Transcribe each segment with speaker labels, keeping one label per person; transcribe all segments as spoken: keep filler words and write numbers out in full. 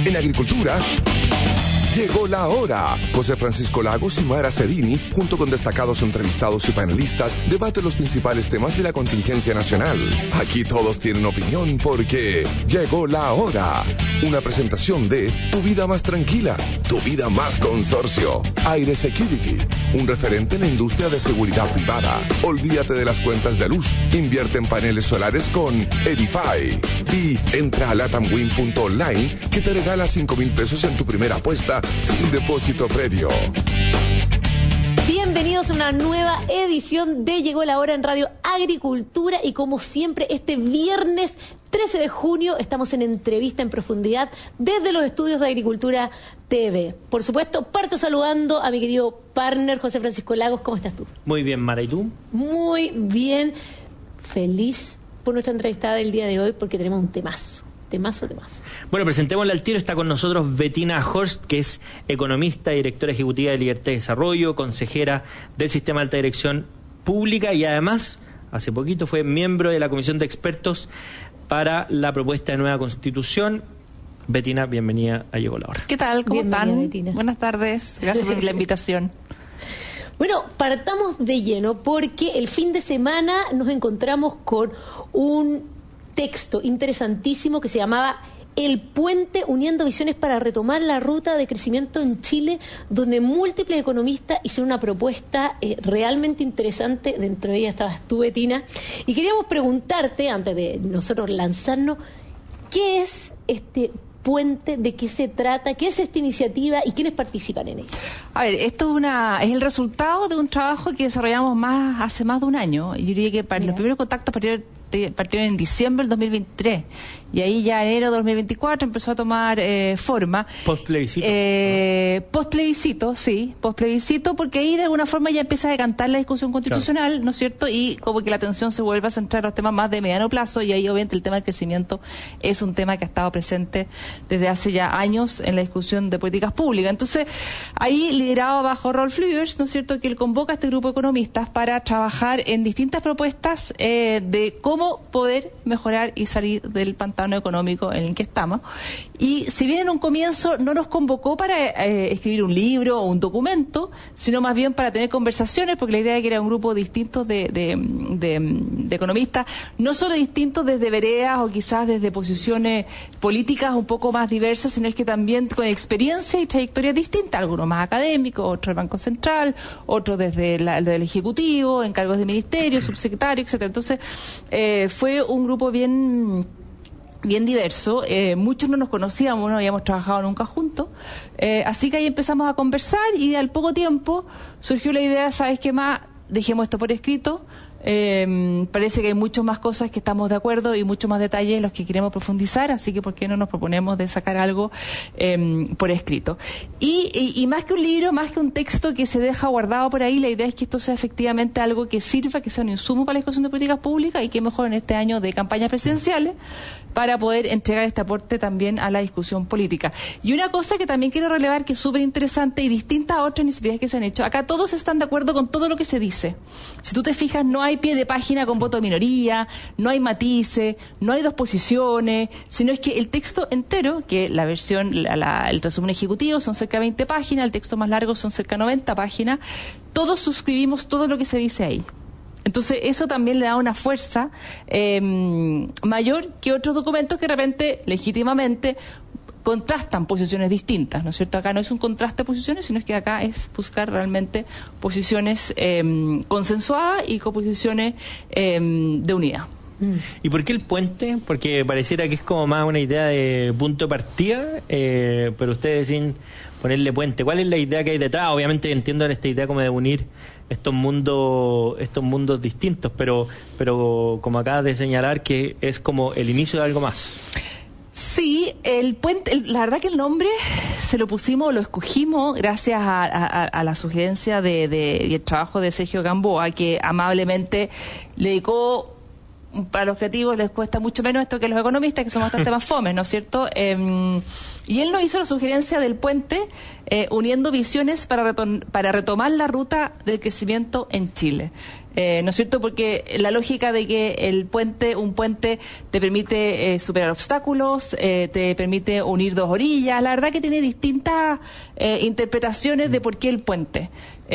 Speaker 1: En agricultura, llegó la hora. José Francisco Lagos y Mara Cedini, junto con destacados entrevistados y panelistas, debaten los principales temas de la contingencia nacional. Aquí todos tienen opinión porque llegó la hora. Una presentación de Tu Vida Más Tranquila, Tu Vida Más Consorcio. Aire Security, un referente en la industria de seguridad privada. Olvídate de las cuentas de luz. Invierte en paneles solares con Edify. Y entra a latamwin punto online que te regala cinco mil pesos en tu primera apuesta sin depósito previo.
Speaker 2: Bienvenidos a una nueva edición de Llegó la Hora en Radio Agricultura y como siempre este viernes trece de junio estamos en entrevista en profundidad desde los estudios de Agricultura T V. Por supuesto, parto saludando a mi querido partner José Francisco Lagos. ¿Cómo estás tú?
Speaker 3: Muy bien, Mara, ¿y tú?
Speaker 2: Muy bien, feliz por nuestra entrevistada del día de hoy porque tenemos un temazo. Temazo, temazo.
Speaker 3: Bueno, presentémosle al tiro. Está con nosotros Bettina Horst, que es economista, directora ejecutiva de Libertad y Desarrollo, consejera del Sistema de Alta Dirección Pública y además, hace poquito fue miembro de la Comisión de Expertos para la propuesta de nueva Constitución. Bettina, bienvenida a Llegó la Hora.
Speaker 4: ¿Qué tal? ¿Cómo
Speaker 2: Bienvenida,
Speaker 4: están?
Speaker 2: Bettina.
Speaker 4: Buenas tardes. Gracias por la invitación.
Speaker 2: Bueno, partamos de lleno porque el fin de semana nos encontramos con un texto interesantísimo que se llamaba El Puente, uniendo visiones para retomar la ruta de crecimiento en Chile, donde múltiples economistas hicieron una propuesta eh, realmente interesante. Dentro de ella estabas tú, Bettina, y queríamos preguntarte, antes de nosotros lanzarnos, ¿qué es este puente? ¿De qué se trata? ¿Qué es esta iniciativa? ¿Y quiénes participan en ella?
Speaker 4: A ver, esto es, una, es el resultado de un trabajo que desarrollamos más hace más de un año. Yo diría que para los primeros contactos partieron, partieron en diciembre del dos mil veintitrés. Y ahí ya enero de dos mil veinticuatro empezó a tomar eh, forma.
Speaker 3: Post-plebiscito.
Speaker 4: Eh, post-plebiscito, sí. Post-plebiscito, porque ahí de alguna forma ya empieza a decantar la discusión constitucional, claro, ¿no es cierto? Y como que la atención se vuelve a centrar en los temas más de mediano plazo, y ahí obviamente el tema del crecimiento es un tema que ha estado presente desde hace ya años en la discusión de políticas públicas. Entonces, ahí liderado bajo Rolf Lüders, ¿no es cierto?, que él convoca a este grupo de economistas para trabajar en distintas propuestas eh, de cómo poder mejorar y salir del pantano económico en el que estamos. Y si bien en un comienzo no nos convocó para eh, escribir un libro o un documento, sino más bien para tener conversaciones, porque la idea era que era un grupo distinto de, de, de, de economistas, no solo distintos desde veredas o quizás desde posiciones políticas un poco más diversas, sino es que también con experiencia y trayectorias distintas, algunos más académicos, otros del Banco Central, otros desde la, del Ejecutivo, en cargos de ministerio, subsecretario, etcétera. Entonces, eh, fue un grupo bien bien diverso, eh, muchos no nos conocíamos, no habíamos trabajado nunca juntos, eh, así que ahí empezamos a conversar y al poco tiempo surgió la idea, ¿sabes qué más? Dejemos esto por escrito. Eh, parece que hay muchas más cosas que estamos de acuerdo y muchos más detalles en los que queremos profundizar, así que ¿por qué no nos proponemos de sacar algo eh, por escrito? Y, y, y más que un libro, más que un texto que se deja guardado por ahí, la idea es que esto sea efectivamente algo que sirva, que sea un insumo para la discusión de políticas públicas y que mejor en este año de campañas presidenciales para poder entregar este aporte también a la discusión política. Y una cosa que también quiero relevar que es súper interesante y distinta a otras iniciativas que se han hecho, acá todos están de acuerdo con todo lo que se dice. Si tú te fijas, no hay pie de página con voto de minoría, no hay matices, no hay dos posiciones, sino es que el texto entero, que la versión, la, la, el resumen ejecutivo son cerca de veinte páginas, el texto más largo son cerca de noventa páginas, todos suscribimos todo lo que se dice ahí. Entonces eso también le da una fuerza eh, mayor que otros documentos que de repente, legítimamente, contrastan posiciones distintas, ¿no es cierto? Acá no es un contraste de posiciones, sino es que acá es buscar realmente posiciones eh, consensuadas y con posiciones eh, de unidad.
Speaker 3: ¿Y por qué el puente? Porque pareciera que es como más una idea de punto de partida, eh, pero ustedes deciden ponerle puente. ¿Cuál es la idea que hay detrás? Obviamente entiendo esta idea como de unir estos mundos estos mundos distintos, pero pero como acabas de señalar que es como el inicio de algo más.
Speaker 4: Sí, el puente, el, la verdad que el nombre se lo pusimos, lo escogimos gracias a, a, a la sugerencia de, de, y el trabajo de Sergio Gamboa, que amablemente le dedicó. Para los creativos les cuesta mucho menos esto que los economistas, que son bastante más fomes, ¿no es cierto? Eh, y él nos hizo la sugerencia del puente, eh, uniendo visiones para, retom- para retomar la ruta del crecimiento en Chile. Eh, ¿No es cierto? Porque la lógica de que el puente, un puente te permite eh, superar obstáculos, eh, te permite unir dos orillas, la verdad que tiene distintas eh, interpretaciones de por qué el puente.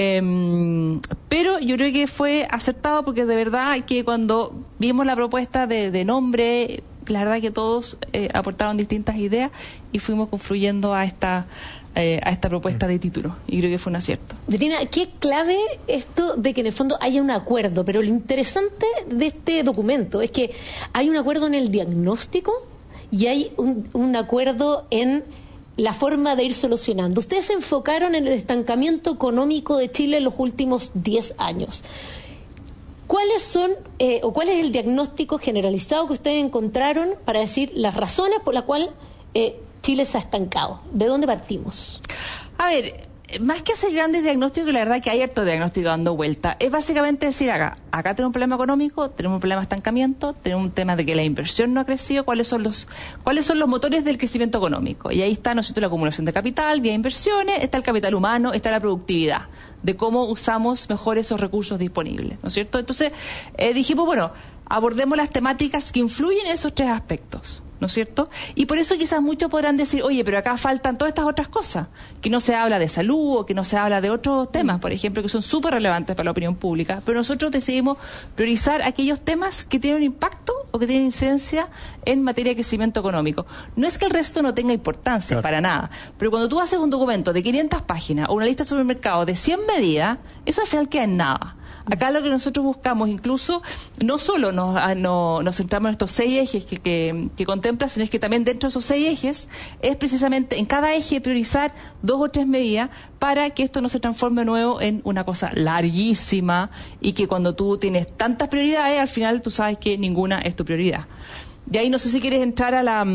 Speaker 4: Eh, pero yo creo que fue acertado porque de verdad que cuando vimos la propuesta de, de nombre, la verdad que todos eh, aportaron distintas ideas y fuimos confluyendo a esta Eh, a esta propuesta de título, y creo que fue un acierto.
Speaker 2: Bettina, qué clave esto de que en el fondo haya un acuerdo, pero lo interesante de este documento es que hay un acuerdo en el diagnóstico y hay un, un acuerdo en la forma de ir solucionando. Ustedes se enfocaron en el estancamiento económico de Chile en los últimos diez años. ¿Cuáles son, eh, o cuál es el diagnóstico generalizado que ustedes encontraron para decir las razones por las cuales eh, Chile se ha estancado? ¿De dónde partimos?
Speaker 4: A ver, más que hacer grandes diagnósticos, que la verdad que hay harto diagnóstico dando vuelta, es básicamente decir acá, acá tenemos un problema económico, tenemos un problema de estancamiento, tenemos un tema de que la inversión no ha crecido, cuáles son los cuáles son los motores del crecimiento económico. Y ahí está, ¿no es cierto?, la acumulación de capital, vía inversiones, está el capital humano, está la productividad, de cómo usamos mejor esos recursos disponibles, ¿no es cierto? Entonces, eh, dijimos, bueno, abordemos las temáticas que influyen en esos tres aspectos, ¿no es cierto? Y por eso quizás muchos podrán decir, oye, pero acá faltan todas estas otras cosas, que no se habla de salud o que no se habla de otros temas, por ejemplo, que son súper relevantes para la opinión pública, pero nosotros decidimos priorizar aquellos temas que tienen un impacto o que tienen incidencia en materia de crecimiento económico. No es que el resto no tenga importancia, claro, para nada, pero cuando tú haces un documento de quinientas páginas o una lista de supermercados de cien medidas, eso al final queda en nada. Acá lo que nosotros buscamos, incluso, no solo nos, no, nos centramos en estos seis ejes que, que, que contempla, sino es que también dentro de esos seis ejes es precisamente en cada eje priorizar dos o tres medidas para que esto no se transforme de nuevo en una cosa larguísima y que cuando tú tienes tantas prioridades, al final tú sabes que ninguna es tu prioridad. De ahí no sé si quieres entrar a la...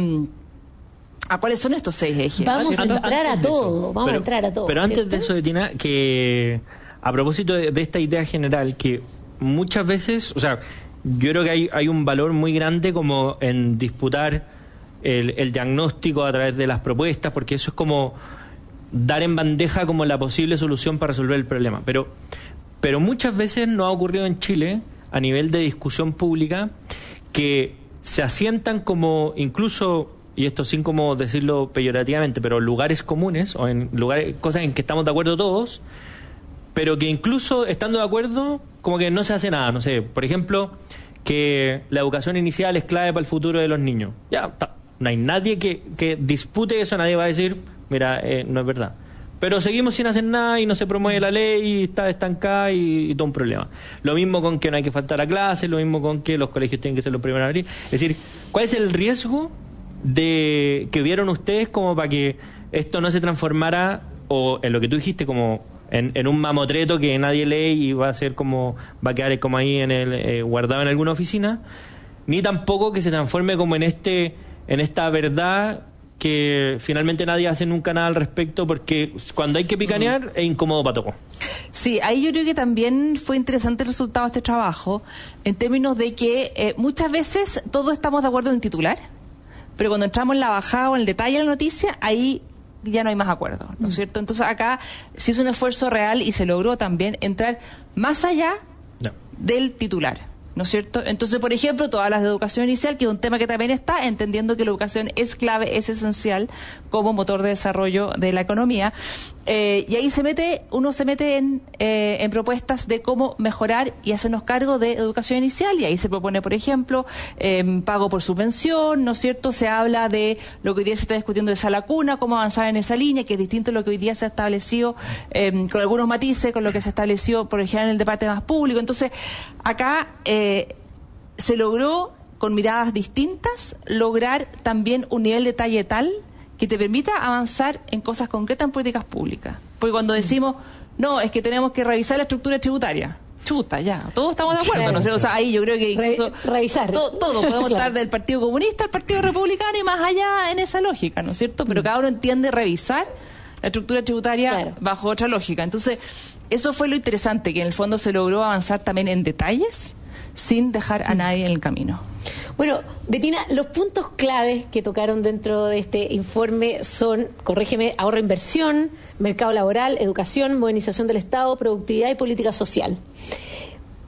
Speaker 4: ¿A cuáles son estos seis ejes?
Speaker 2: Vamos a entrar a todo, vamos
Speaker 3: pero,
Speaker 2: a entrar a todo.
Speaker 3: Pero antes
Speaker 2: ¿cierto?
Speaker 3: de eso, Bettina, que... A propósito de, de esta idea general, que muchas veces, o sea, yo creo que hay, hay un valor muy grande como en disputar el, el diagnóstico a través de las propuestas, porque eso es como dar en bandeja como la posible solución para resolver el problema. Pero, pero muchas veces no ha ocurrido en Chile, a nivel de discusión pública, que se asientan como incluso, y esto sin como decirlo peyorativamente, pero lugares comunes, o en lugares, cosas en que estamos de acuerdo todos, pero que incluso estando de acuerdo, como que no se hace nada. No sé, por ejemplo, que la educación inicial es clave para el futuro de los niños. Ya, ta, no hay nadie que, que dispute eso, nadie va a decir, mira, eh, no es verdad. Pero seguimos sin hacer nada y no se promueve la ley y está estancada y, y todo un problema. Lo mismo con que no hay que faltar a clases, lo mismo con que los colegios tienen que ser los primeros a abrir. Es decir, ¿cuál es el riesgo de que vieron ustedes como para que esto no se transformara, o en lo que tú dijiste, como... En, en un mamotreto que nadie lee y va a ser como va a quedar como ahí en el eh, guardado en alguna oficina, ni tampoco que se transforme como en este en esta verdad que finalmente nadie hace nunca nada al respecto, porque cuando hay que picanear mm. es incómodo para todos.
Speaker 4: Sí, ahí yo creo que también fue interesante el resultado de este trabajo, en términos de que eh, muchas veces todos estamos de acuerdo en el titular, pero cuando entramos en la bajada o en el detalle de la noticia, ahí ya no hay más acuerdo, ¿no es cierto? Entonces acá se hizo un esfuerzo real y se logró también entrar más allá no. del titular, ¿no es cierto? Entonces, por ejemplo, todas las de educación inicial, que es un tema que también está, entendiendo que la educación es clave, es esencial como motor de desarrollo de la economía, eh, y ahí se mete, uno se mete en, eh, en propuestas de cómo mejorar y hacernos cargo de educación inicial, y ahí se propone, por ejemplo, eh, pago por subvención, ¿no es cierto? Se habla de lo que hoy día se está discutiendo de esa cuna, cómo avanzar en esa línea, que es distinto a lo que hoy día se ha establecido, eh, con algunos matices, con lo que se estableció, por ejemplo, en el debate más público. Entonces, acá eh, se logró, con miradas distintas, lograr también un nivel de detalle tal que te permita avanzar en cosas concretas en políticas públicas. Porque cuando decimos, no, es que tenemos que revisar la estructura tributaria, chuta, ya, todos estamos de acuerdo, claro, ¿no sé? O sea, ahí yo creo que incluso...
Speaker 2: Re, revisar.
Speaker 4: To, todo, podemos claro. estar del Partido Comunista al Partido Republicano y más allá en esa lógica, ¿no es cierto? Pero cada uno entiende revisar la estructura tributaria claro. bajo otra lógica. Entonces, eso fue lo interesante, que en el fondo se logró avanzar también en detalles sin dejar a nadie en el camino.
Speaker 2: Bueno, Bettina, los puntos claves que tocaron dentro de este informe son, corrígeme, ahorro e inversión, mercado laboral, educación, modernización del Estado, productividad y política social.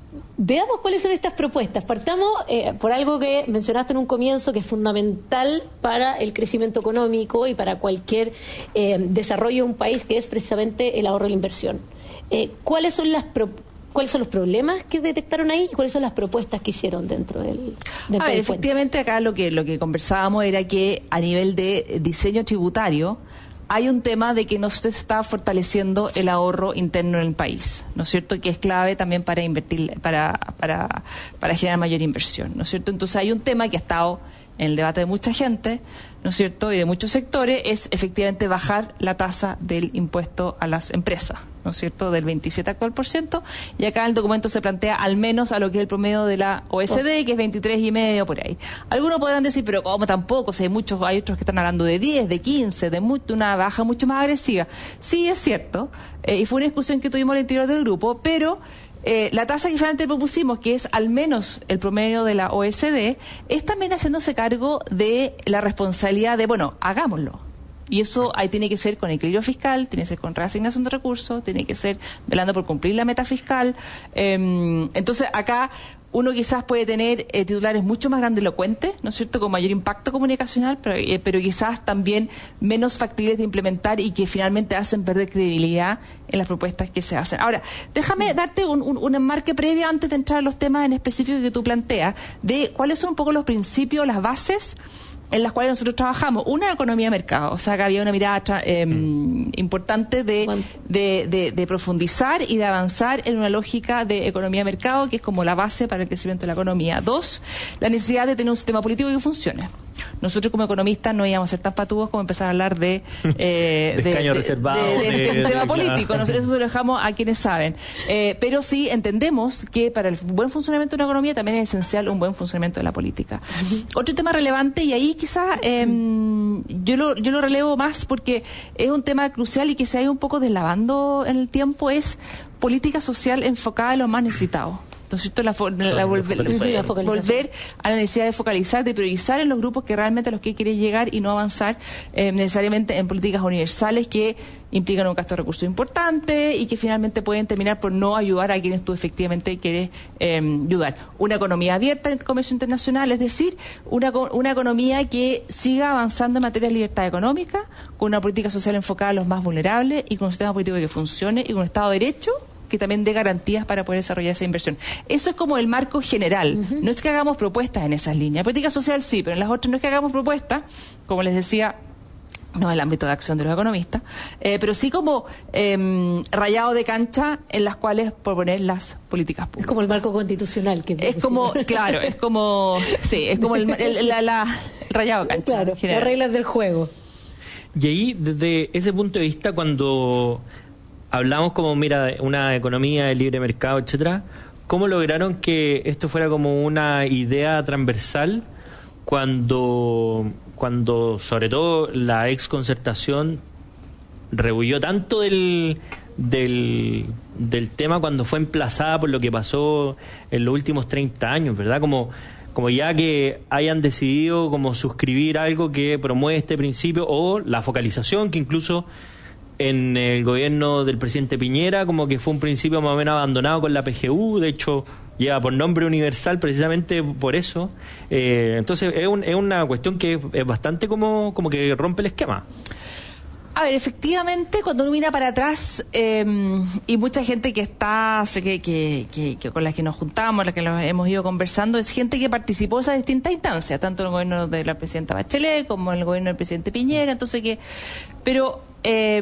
Speaker 2: Veamos cuáles son estas propuestas. Partamos eh, por algo que mencionaste en un comienzo, que es fundamental para el crecimiento económico y para cualquier eh, desarrollo de un país, que es precisamente el ahorro y la inversión. Eh, ¿Cuáles son las propuestas? ¿Cuáles son los problemas que detectaron ahí y cuáles son las propuestas que hicieron dentro del, dentro
Speaker 4: a ver,
Speaker 2: del
Speaker 4: efectivamente acá lo que lo que conversábamos era que a nivel de diseño tributario hay un tema de que no se está fortaleciendo el ahorro interno en el país, ¿no es cierto? Que es clave también para invertir, para para para generar mayor inversión, ¿no es cierto? Entonces hay un tema que ha estado en el debate de mucha gente, ¿no es cierto?, y de muchos sectores, es efectivamente bajar la tasa del impuesto a las empresas, ¿no es cierto?, del veintisiete actual por ciento, y acá en el documento se plantea al menos a lo que es el promedio de la O E C D, que es veintitrés y medio por ahí. Algunos podrán decir, pero ¿cómo tampoco? O sea, hay muchos, hay otros que están hablando de diez, de quince, de, muy, de una baja mucho más agresiva. Sí, es cierto, eh, y fue una discusión que tuvimos al interior del grupo, pero Eh, la tasa que finalmente propusimos, que es al menos el promedio de la O E C D, es también haciéndose cargo de la responsabilidad de, bueno, hagámoslo. Y eso ahí tiene que ser con equilibrio fiscal, tiene que ser con reasignación de recursos, tiene que ser velando por cumplir la meta fiscal. Eh, entonces, acá uno quizás puede tener eh, titulares mucho más grandilocuentes, ¿no es cierto?, con mayor impacto comunicacional, pero, eh, pero quizás también menos factibles de implementar y que finalmente hacen perder credibilidad en las propuestas que se hacen. Ahora, déjame darte un, un, un enmarque previo antes de entrar a los temas en específico que tú planteas, de cuáles son un poco los principios, las bases en las cuales nosotros trabajamos. Una, economía de mercado, o sea, que había una mirada eh, mm. importante de, bueno. de, de, de profundizar y de avanzar en una lógica de economía de mercado, que es como la base para el crecimiento de la economía. Dos, la necesidad de tener un sistema político que funcione. Nosotros como economistas no íbamos a ser tan patudos como empezar a hablar de eh,
Speaker 3: de, de, de,
Speaker 4: reservado, de, de, de, de sistema político. Claro. Eso se lo dejamos a quienes saben. Eh, pero sí entendemos que para el buen funcionamiento de una economía también es esencial un buen funcionamiento de la política. Uh-huh. Otro tema relevante, y ahí quizás eh, yo lo yo lo relevo más porque es un tema crucial y que se ha ido un poco deslavando en el tiempo, es política social enfocada en los más necesitados. Entonces, la, la, la volver, la volver a la necesidad de focalizar, de priorizar en los grupos que realmente a los que quiere llegar y no avanzar eh, necesariamente en políticas universales que implican un gasto de recursos importante y que finalmente pueden terminar por no ayudar a quienes tú efectivamente quieres eh, ayudar. Una economía abierta en el comercio internacional, es decir, una, una economía que siga avanzando en materia de libertad económica, con una política social enfocada a los más vulnerables y con un sistema político que funcione y con un Estado de Derecho que también dé garantías para poder desarrollar esa inversión. Eso es como el marco general. Uh-huh. No es que hagamos propuestas en esas líneas. Política social sí, pero en las otras no es que hagamos propuestas, como les decía, no es el ámbito de acción de los economistas, eh, pero sí como eh, rayado de cancha en las cuales proponer las políticas públicas.
Speaker 2: Es como el marco constitucional. que
Speaker 4: Es como, claro, es como, sí, es como el, el, la, la rayado de cancha.
Speaker 2: Claro, las reglas del juego.
Speaker 3: Y ahí, desde ese punto de vista, cuando hablamos como, mira, una economía de libre mercado, etcétera, ¿cómo lograron que esto fuera como una idea transversal cuando, cuando sobre todo la ex concertación rehuyó tanto del, del, del tema cuando fue emplazada por lo que pasó en los últimos treinta años, ¿verdad? Como, como ya que hayan decidido como suscribir algo que promueve este principio, o la focalización que incluso en el gobierno del presidente Piñera como que fue un principio más o menos abandonado con la P G U, de hecho lleva por nombre universal precisamente por eso. Eh, entonces es, un, es una cuestión que es bastante como, como que rompe el esquema.
Speaker 4: A ver, efectivamente, cuando uno mira para atrás, eh, y mucha gente que está, que, que, que, que con las que nos juntamos, las que nos hemos ido conversando, es gente que participó de esas distintas instancias, tanto en el gobierno de la presidenta Bachelet como en el gobierno del presidente Piñera, entonces que, pero eh,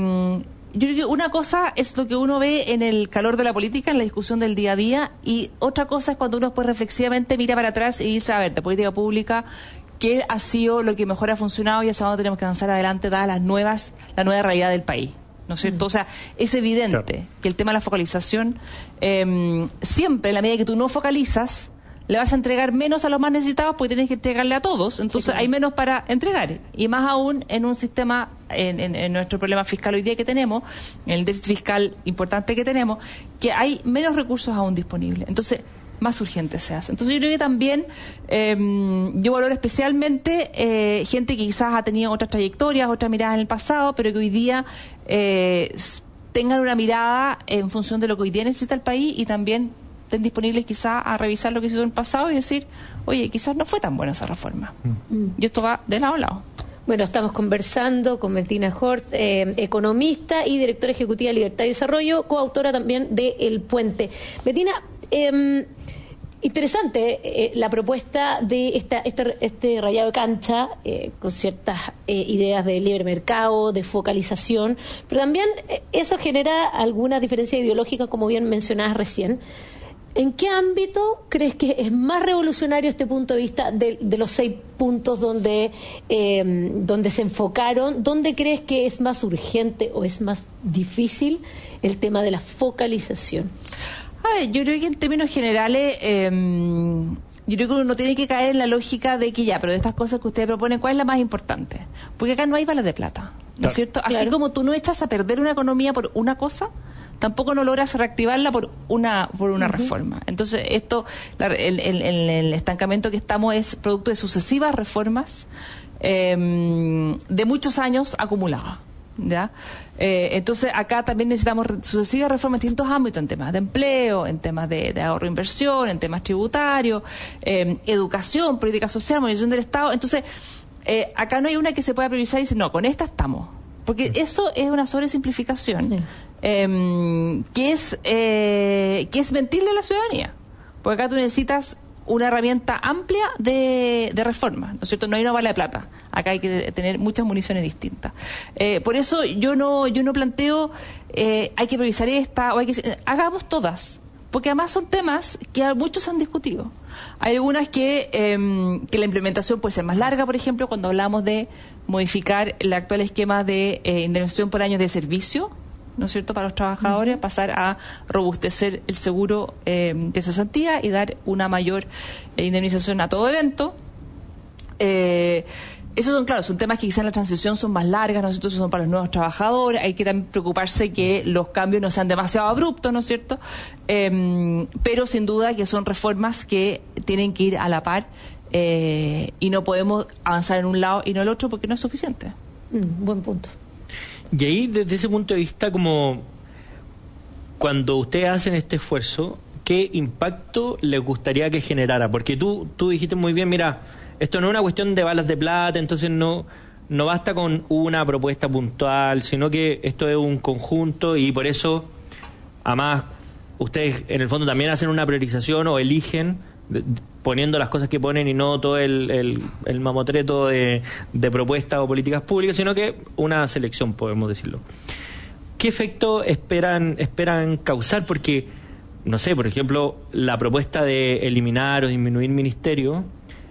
Speaker 4: yo creo que una cosa es lo que uno ve en el calor de la política, en la discusión del día a día, y otra cosa es cuando uno después reflexivamente mira para atrás y dice, a ver, de política pública, ¿qué ha sido lo que mejor ha funcionado y hacia dónde tenemos que avanzar adelante dadas las nuevas, la nueva realidad del país? ¿No es cierto? O sea, es evidente claro. que el tema de la focalización, eh, siempre en la medida que tú no focalizas, le vas a entregar menos a los más necesitados porque tienes que entregarle a todos, entonces sí, claro. hay menos para entregar, y más aún en un sistema, en, en, en nuestro problema fiscal hoy día que tenemos, en el déficit fiscal importante que tenemos, que hay menos recursos aún disponibles, entonces más urgente se hace. Entonces yo creo que también eh, yo valoro especialmente eh, gente que quizás ha tenido otras trayectorias, otras miradas en el pasado, pero que hoy día eh, tengan una mirada en función de lo que hoy día necesita el país y también estén disponibles quizás a revisar lo que se hizo en el pasado y decir, oye, quizás no fue tan buena esa reforma. Mm. Y esto va de lado a lado.
Speaker 2: Bueno, estamos conversando con Bettina Hort, eh, economista y directora ejecutiva de Libertad y Desarrollo, coautora también de El Puente. Bettina, eh, interesante eh, la propuesta de esta, este, este rayado de cancha eh, con ciertas eh, ideas de libre mercado, de focalización, pero también eh, eso genera algunas diferencias ideológicas, como bien mencionabas recién. ¿En qué ámbito crees que es más revolucionario este punto de vista de, de los seis puntos donde, eh, donde se enfocaron? ¿Dónde crees que es más urgente o es más difícil el tema de la focalización?
Speaker 4: A ver, yo creo que en términos generales, eh, yo creo que uno tiene que caer en la lógica de que ya, pero de estas cosas que ustedes proponen, ¿cuál es la más importante? Porque acá no hay balas de plata, ¿no
Speaker 3: claro.
Speaker 4: es cierto? Así
Speaker 2: Claro.
Speaker 4: como tú no echas a perder una economía por una cosa, tampoco no logras reactivarla por una por una uh-huh. reforma. Entonces, esto, la, el, el, el, el estancamiento que estamos es producto de sucesivas reformas eh, de muchos años acumuladas. ¿Ya? Eh, entonces acá también necesitamos re- sucesivas reformas en distintos ámbitos, en temas de empleo, en temas de, de ahorro e inversión, en temas tributarios, eh, educación, política social, modernización del Estado. Entonces eh, acá no hay una que se pueda priorizar y decir, no, con esta estamos, porque eso es una sobresimplificación sí. eh, que es eh, que es mentirle a la ciudadanía, porque acá tú necesitas una herramienta amplia de, de reforma, ¿no es cierto? No hay una bala de plata. Acá hay que tener muchas municiones distintas. Eh, por eso yo no yo no planteo eh, hay que priorizar esta o hay que hagamos todas, porque además son temas que muchos han discutido. Hay algunas que eh, que la implementación puede ser más larga, por ejemplo, cuando hablamos de modificar el actual esquema de eh, indemnización por años de servicio, ¿no es cierto?, para los trabajadores, uh-huh. pasar a robustecer el seguro eh, de cesantía y dar una mayor eh, indemnización a todo evento. Eh, esos son, claro, son temas que quizás en la transición son más largas, ¿no es cierto?, son para los nuevos trabajadores, hay que también preocuparse que los cambios no sean demasiado abruptos, ¿no es cierto?, eh, pero sin duda que son reformas que tienen que ir a la par eh, y no podemos avanzar en un lado y no en el otro porque no es suficiente.
Speaker 2: Mm, buen punto.
Speaker 3: Y ahí, desde ese punto de vista, como cuando ustedes hacen este esfuerzo, ¿qué impacto les gustaría que generara? Porque tú, tú dijiste muy bien, mira, esto no es una cuestión de balas de plata, entonces no, no basta con una propuesta puntual, sino que esto es un conjunto y por eso, además, ustedes en el fondo también hacen una priorización o eligen poniendo las cosas que ponen y no todo el, el, el mamotreto de, de propuestas o políticas públicas, sino que una selección, podemos decirlo. ¿Qué efecto esperan esperan causar? Porque, no sé, por ejemplo, la propuesta de eliminar o disminuir ministerios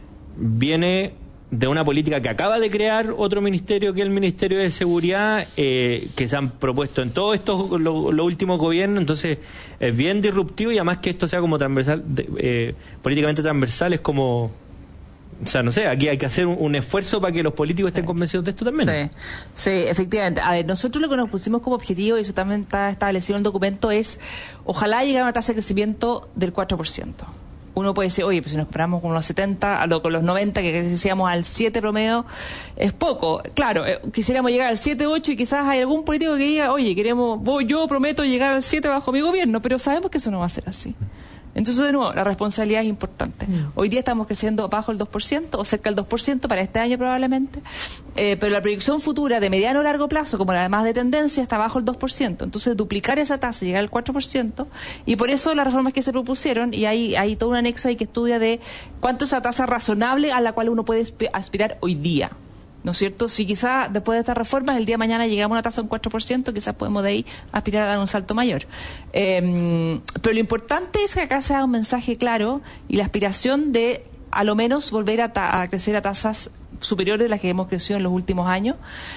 Speaker 3: viene de una política que acaba de crear otro ministerio, que es el Ministerio de Seguridad, eh, que se han propuesto en todos estos los lo últimos gobiernos. Entonces es bien disruptivo y además que esto sea como transversal, de, eh, políticamente transversal, es como, o sea, no sé, aquí hay que hacer un, un esfuerzo para que los políticos estén convencidos de esto también.
Speaker 4: Sí, sí, efectivamente. A ver, nosotros lo que nos pusimos como objetivo, y eso también está establecido en el documento, es ojalá llegar a una tasa de crecimiento del cuatro por ciento. Uno puede decir, oye, pues si nos comparamos con los setenta, a lo, con los noventa, que decíamos al siete promedio, es poco. Claro, eh, quisiéramos llegar al siete, ocho y quizás hay algún político que diga, oye, queremos, voy, yo prometo llegar al siete bajo mi gobierno, pero sabemos que eso no va a ser así. Entonces, de nuevo, la responsabilidad es importante. Mm. Hoy día estamos creciendo bajo el dos por ciento o cerca del dos por ciento para este año probablemente, eh, pero la proyección futura de mediano o largo plazo, como la demás de tendencia, está bajo el dos por ciento. Entonces, duplicar esa tasa, llegar al cuatro por ciento, y por eso las reformas que se propusieron, y hay, hay todo un anexo ahí que estudia de cuánto es la tasa razonable a la cual uno puede aspirar hoy día. ¿No es cierto? Si quizás después de estas reformas el día de mañana llegamos a una tasa de un cuatro por ciento, quizás podemos de ahí aspirar a dar un salto mayor. Eh, pero lo importante es que acá se haga un mensaje claro y la aspiración de a lo menos volver a, ta- a crecer a tasas superiores de las que hemos crecido en los últimos años.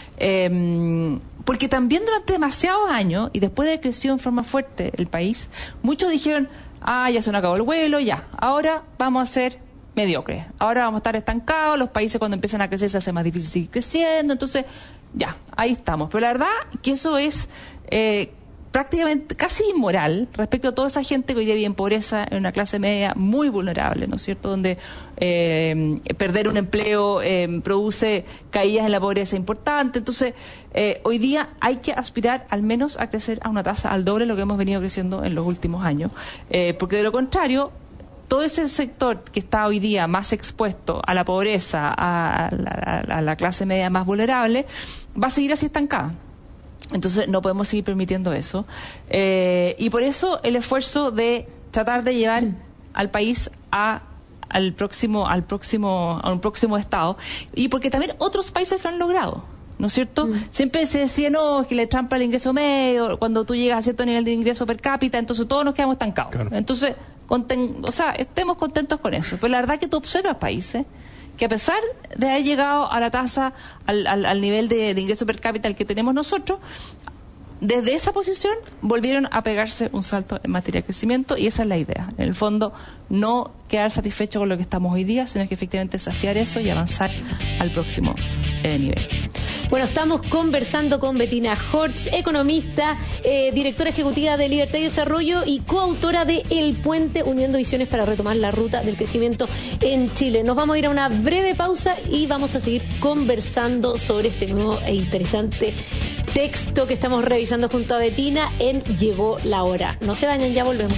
Speaker 4: Eh, porque también durante demasiados años, y después de haber crecido en forma fuerte el país, muchos dijeron, ah, ya se nos acabó el vuelo, ya, ahora vamos a hacer mediocre. Ahora vamos a estar estancados, los países cuando empiezan a crecer se hace más difícil seguir creciendo, entonces ya, ahí estamos. Pero la verdad que eso es eh, prácticamente casi inmoral respecto a toda esa gente que hoy día vive en pobreza, en una clase media muy vulnerable, ¿no es cierto?, donde eh, perder un empleo eh, produce caídas en la pobreza importantes. Entonces, eh, hoy día hay que aspirar al menos a crecer a una tasa al doble de lo que hemos venido creciendo en los últimos años, eh, porque de lo contrario, todo ese sector que está hoy día más expuesto a la pobreza, a la, a la clase media más vulnerable, va a seguir así estancada. Entonces no podemos seguir permitiendo eso. Eh, y por eso el esfuerzo de tratar de llevar al país a al próximo, al próximo, a un próximo estado, y porque también otros países lo han logrado, ¿no es cierto? Mm. Siempre se decía, no, que le trampa el ingreso medio, cuando tú llegas a cierto nivel de ingreso per cápita, entonces todos nos quedamos estancados. Claro. Entonces, conten, o sea, estemos contentos con eso. Pero la verdad que tú observas países que a pesar de haber llegado a la tasa, al, al, al nivel de, de ingreso per cápita al que tenemos nosotros, desde esa posición volvieron a pegarse un salto en materia de crecimiento, y esa es la idea. En el fondo, no quedar satisfecho con lo que estamos hoy día, sino que efectivamente desafiar eso y avanzar al próximo eh, nivel.
Speaker 2: Bueno, estamos conversando con Bettina Hortz, economista, eh, directora ejecutiva de Libertad y Desarrollo y coautora de El Puente, uniendo visiones para retomar la ruta del crecimiento en Chile. Nos vamos a ir a una breve pausa y vamos a seguir conversando sobre este nuevo e interesante texto que estamos revisando junto a Bettina en Llegó la Hora. No se vayan, ya volvemos.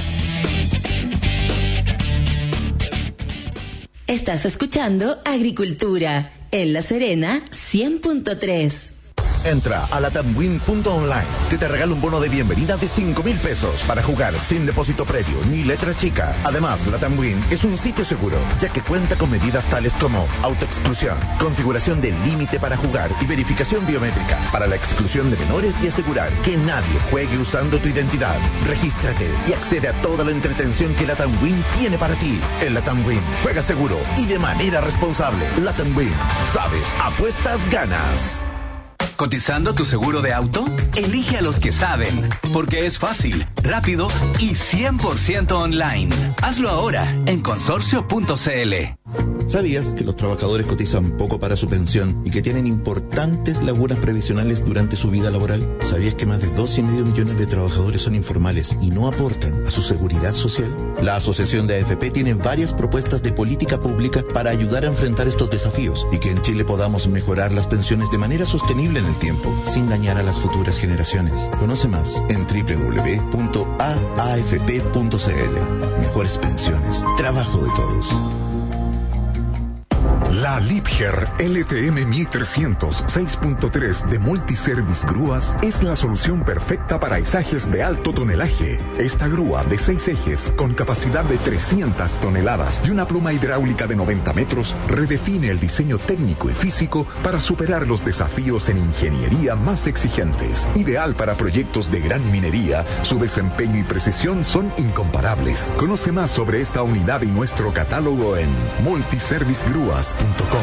Speaker 5: Estás escuchando Agricultura en La Serena cien punto tres.
Speaker 6: Entra a latamwin punto online, que te regala un bono de bienvenida de cinco mil pesos para jugar sin depósito previo ni letra chica. Además, Latamwin es un sitio seguro, ya que cuenta con medidas tales como autoexclusión, configuración del límite para jugar y verificación biométrica para la exclusión de menores y asegurar que nadie juegue usando tu identidad. Regístrate y accede a toda la entretención que Latamwin tiene para ti. En Latamwin, juega seguro y de manera responsable. Latamwin, sabes, apuestas, ganas.
Speaker 7: ¿Cotizando tu seguro de auto? Elige a los que saben, porque es fácil, rápido y cien por ciento online. Hazlo ahora en consorcio punto c l.
Speaker 6: ¿Sabías que los trabajadores cotizan poco para su pensión y que tienen importantes lagunas previsionales durante su vida laboral? ¿Sabías que más de dos y medio millones de trabajadores son informales y no aportan a su seguridad social? La Asociación de A F P tiene varias propuestas de política pública para ayudar a enfrentar estos desafíos y que en Chile podamos mejorar las pensiones de manera sostenible en el tiempo, sin dañar a las futuras generaciones. Conoce más en doble u doble u doble u punto a a f p punto c l. Mejores pensiones, trabajo de todos.
Speaker 8: La Liebherr L T M mil trescientos seis punto tres de Multiservice Grúas es la solución perfecta para izajes de alto tonelaje. Esta grúa de seis ejes con capacidad de trescientas toneladas y una pluma hidráulica de noventa metros redefine el diseño técnico y físico para superar los desafíos en ingeniería más exigentes. Ideal para proyectos de gran minería, su desempeño y precisión son incomparables. Conoce más sobre esta unidad y nuestro catálogo en multiservice grúas punto com.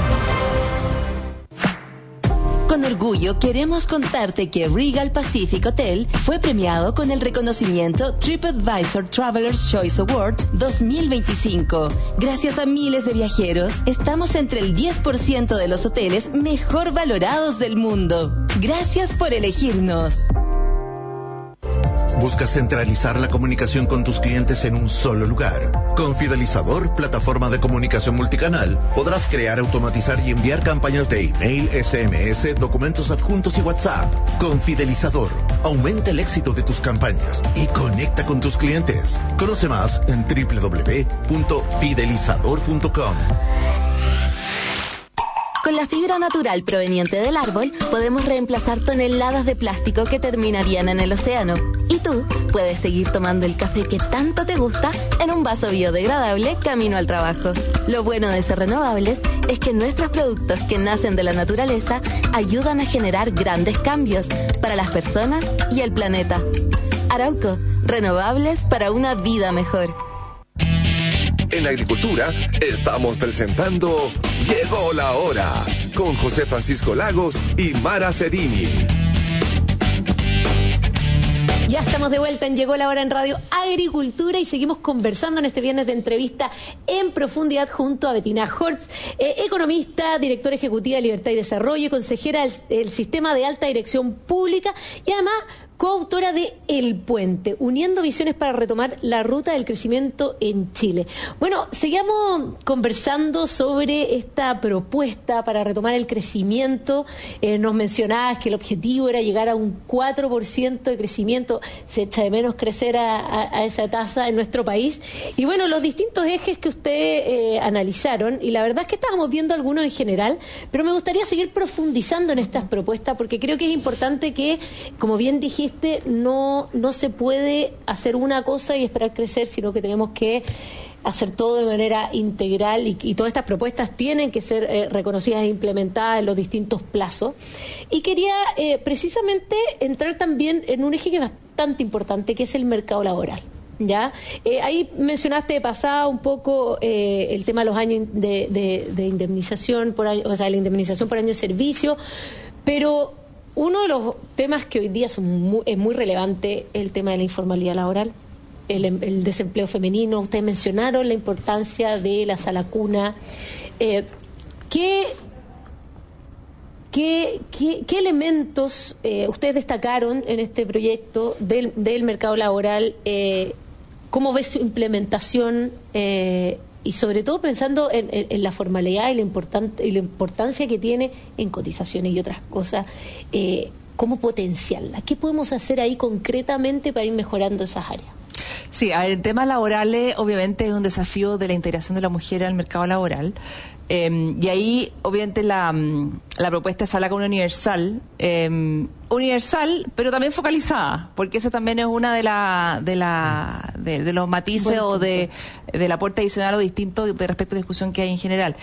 Speaker 5: Con orgullo queremos contarte que Regal Pacific Hotel fue premiado con el reconocimiento TripAdvisor Traveler's Choice Awards dos mil veinticinco. Gracias a miles de viajeros, estamos entre el diez por ciento de los hoteles mejor valorados del mundo. Gracias por elegirnos.
Speaker 6: ¿Buscas centralizar la comunicación con tus clientes en un solo lugar? Con Fidelizador, plataforma de comunicación multicanal, podrás crear, automatizar y enviar campañas de email, S M S, documentos adjuntos y WhatsApp. Con Fidelizador, aumenta el éxito de tus campañas y conecta con tus clientes. Conoce más en doble u doble u doble u punto fidelizador punto com.
Speaker 5: Con la fibra natural proveniente del árbol, podemos reemplazar toneladas de plástico que terminarían en el océano. Y tú puedes seguir tomando el café que tanto te gusta en un vaso biodegradable camino al trabajo. Lo bueno de ser renovables es que nuestros productos que nacen de la naturaleza ayudan a generar grandes cambios para las personas y el planeta. Arauco, renovables para una vida mejor.
Speaker 1: En la agricultura estamos presentando Llegó la Hora con José Francisco Lagos y Mara Cedini.
Speaker 2: Ya estamos de vuelta en Llegó la Hora en Radio Agricultura y seguimos conversando en este viernes de entrevista en profundidad junto a Bettina Hortz, eh, economista, directora ejecutiva de Libertad y Desarrollo y consejera del, del Sistema de Alta Dirección Pública, y además coautora de El Puente, uniendo visiones para retomar la ruta del crecimiento en Chile. Bueno, seguimos conversando sobre esta propuesta para retomar el crecimiento. Eh, nos mencionabas que el objetivo era llegar a un cuatro por ciento de crecimiento. Se echa de menos crecer a, a, a esa tasa en nuestro país. Y bueno, los distintos ejes que ustedes eh, analizaron, y la verdad es que estábamos viendo algunos en general, pero me gustaría seguir profundizando en estas propuestas porque creo que es importante que, como bien dijiste, no, no se puede hacer una cosa y esperar crecer, sino que tenemos que hacer todo de manera integral y, y todas estas propuestas tienen que ser eh, reconocidas e implementadas en los distintos plazos. Y quería eh, precisamente entrar también en un eje que es bastante importante, que es el mercado laboral. ¿Ya? Eh, ahí mencionaste de pasada un poco eh, el tema de los años de, de, de indemnización por año, o sea, la indemnización por año de servicio, pero uno de los temas que hoy día son muy, es muy relevante es el tema de la informalidad laboral, el, el desempleo femenino. Ustedes mencionaron la importancia de la sala cuna. Eh, ¿qué, qué, qué, ¿Qué elementos eh, ustedes destacaron en este proyecto del, del mercado laboral? Eh, ¿Cómo ves su implementación? Eh, y sobre todo pensando en, en, en la formalidad y la, importante, y la importancia que tiene en cotizaciones y otras cosas, eh, ¿cómo potenciarla? ¿Qué podemos hacer ahí concretamente para ir mejorando esas áreas?
Speaker 4: Sí, a ver, en temas laborales obviamente es un desafío de la integración de la mujer al mercado laboral. Eh, y ahí obviamente la, la propuesta es sala universal, eh, universal, pero también focalizada, porque esa también es una de la de la de, de los matices bueno, o de del aporte adicional o distinto de respecto a la discusión que hay en general.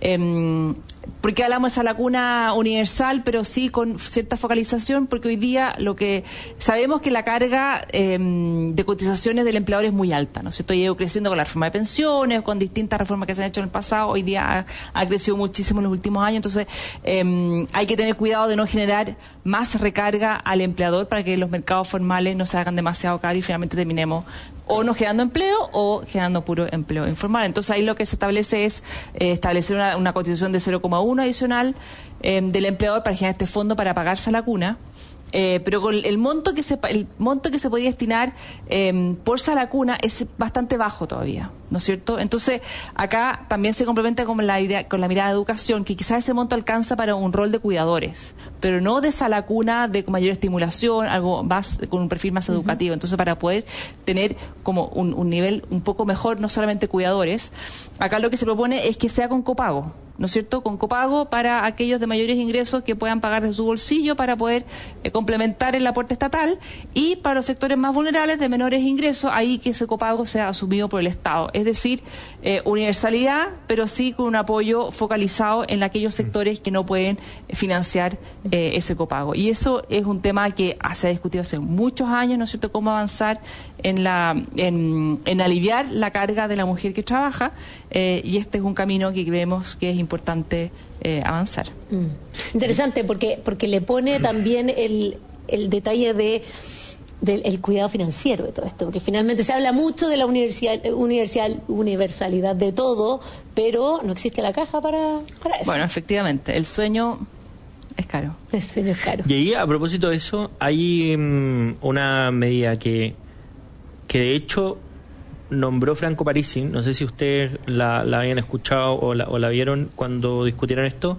Speaker 4: Eh, ¿Por qué hablamos de sala cuna universal, pero sí con cierta focalización? Porque hoy día lo que sabemos que la carga eh, de cotizaciones del empleador es muy alta, ¿no es cierto? Y ha ido creciendo con la reforma de pensiones, con distintas reformas que se han hecho en el pasado. Hoy día ha, ha crecido muchísimo en los últimos años, entonces eh, hay que tener cuidado de no generar más recarga al empleador para que los mercados formales no se hagan demasiado caros y finalmente terminemos o no generando empleo o generando puro empleo informal. Entonces ahí lo que se establece es eh, establecer una, una cotización de cero coma uno adicional eh, del empleador para generar este fondo para pagarse a la cuna. Eh, pero con el monto que se el monto que se podía destinar eh, por sala cuna es bastante bajo todavía, ¿no es cierto? Entonces acá también se complementa con la idea, con la mirada de educación, que quizás ese monto alcanza para un rol de cuidadores, pero no de sala cuna de mayor estimulación, algo más con un perfil más educativo. Uh-huh. Entonces para poder tener como un, un nivel un poco mejor, no solamente cuidadores, acá lo que se propone es que sea con copago, ¿no es cierto?, con copago para aquellos de mayores ingresos que puedan pagar de su bolsillo para poder eh, complementar el aporte estatal, y para los sectores más vulnerables de menores ingresos, ahí que ese copago sea asumido por el Estado. Es decir, eh, universalidad, pero sí con un apoyo focalizado en aquellos sectores que no pueden financiar eh, ese copago. Y eso es un tema que se ha discutido hace muchos años, ¿no es cierto?, cómo avanzar en, la, en, en aliviar la carga de la mujer que trabaja, eh, y este es un camino que creemos que es importante eh, avanzar.
Speaker 2: Mm. Interesante, porque porque le pone también el, el detalle de del el cuidado financiero de todo esto, porque finalmente se habla mucho de la universidad, universal, universalidad de todo, pero no existe la caja para, para eso.
Speaker 4: Bueno, efectivamente, el sueño es caro.
Speaker 2: El sueño es caro.
Speaker 3: Y ahí, a propósito de eso, hay um, una medida que, que de hecho nombró Franco Parisi, no sé si ustedes la, la habían escuchado o la, o la vieron cuando discutieron esto,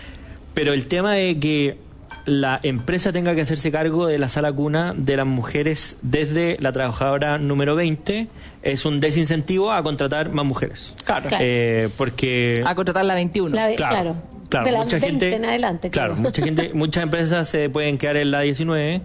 Speaker 3: pero el tema de que la empresa tenga que hacerse cargo de la sala cuna de las mujeres desde la trabajadora número veinte es un desincentivo a contratar más mujeres.
Speaker 2: Claro.
Speaker 3: Eh, porque
Speaker 4: a contratar la veintiuno.
Speaker 2: La,
Speaker 3: claro.
Speaker 2: claro.
Speaker 3: Claro,
Speaker 2: de la
Speaker 3: mucha
Speaker 2: veinte
Speaker 3: gente,
Speaker 2: en adelante.
Speaker 3: Claro,
Speaker 2: claro.
Speaker 3: mucha gente, muchas empresas se pueden quedar en la diecinueve.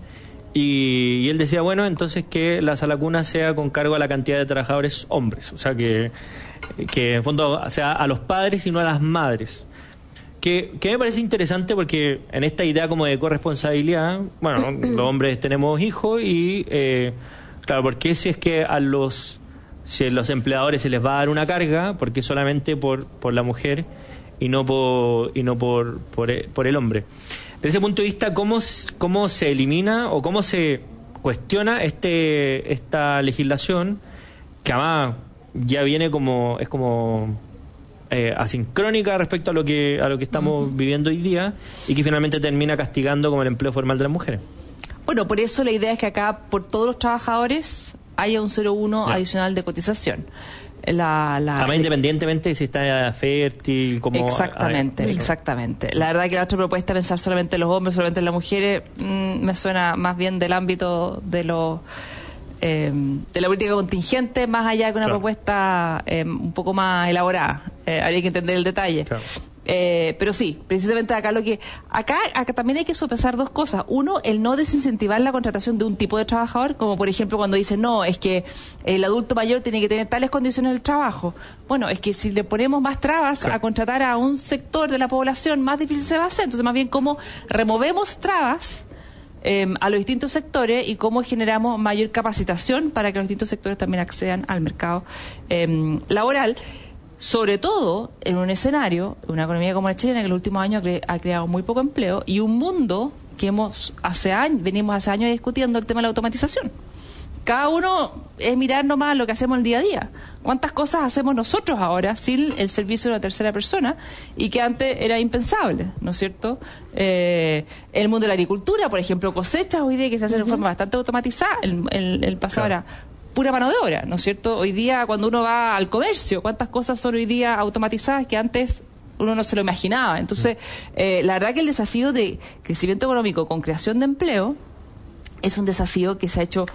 Speaker 3: Y, y él decía, bueno, entonces que la sala cuna sea con cargo a la cantidad de trabajadores hombres, o sea que, que en fondo sea a los padres y no a las madres. Que, que me parece interesante porque en esta idea como de corresponsabilidad, bueno, los hombres tenemos hijos y, eh, claro, ¿por qué si es que a los, si a los empleadores se les va a dar una carga, porque solamente por, por la mujer y no por, y no por, por, por el hombre? Desde ese punto de vista, ¿cómo, cómo se elimina o cómo se cuestiona este esta legislación que además ya viene como es como eh, asincrónica respecto a lo que a lo que estamos uh-huh. viviendo hoy día y que finalmente termina castigando como el empleo formal de las mujeres?
Speaker 4: Bueno, por eso la idea es que acá, por todos los trabajadores, haya un cero coma uno
Speaker 3: ya.
Speaker 4: adicional de cotización. La, la,
Speaker 3: Además, independientemente de si está fértil, como...
Speaker 4: Exactamente,
Speaker 3: a ver,
Speaker 4: exactamente. La verdad que la otra propuesta, pensar solamente en los hombres, solamente en las mujeres, mmm, me suena más bien del ámbito de los... Eh, de la política contingente, más allá que una
Speaker 3: claro.
Speaker 4: propuesta eh, un poco más elaborada. Eh, habría que entender el detalle.
Speaker 3: Claro.
Speaker 4: Eh, pero sí, precisamente acá lo que... Acá, acá también hay que sopesar dos cosas. Uno, el no desincentivar la contratación de un tipo de trabajador, como por ejemplo cuando dicen, no, es que el adulto mayor tiene que tener tales condiciones del trabajo. Bueno, es que si le ponemos más trabas claro. a contratar a un sector de la población, más difícil se va a hacer. Entonces, más bien, cómo removemos trabas eh, a los distintos sectores y cómo generamos mayor capacitación para que los distintos sectores también accedan al mercado eh, laboral. Sobre todo en un escenario, una economía como la chilena, que en los últimos años ha, cre- ha creado muy poco empleo, y un mundo que hemos hace años, venimos hace años discutiendo el tema de la automatización. Cada uno es mirar nomás lo que hacemos el día a día. ¿Cuántas cosas hacemos nosotros ahora sin el servicio de una tercera persona y que antes era impensable, ¿no es cierto? Eh, el mundo de la agricultura, por ejemplo, cosechas hoy día que se hacen uh-huh. de forma bastante automatizada. El, el, el pasado claro. era pura mano de obra, ¿no es cierto? Hoy día, cuando uno va al comercio, ¿cuántas cosas son hoy día automatizadas que antes uno no se lo imaginaba? Entonces, eh, la verdad que el desafío de crecimiento económico con creación de empleo es un desafío que se ha hecho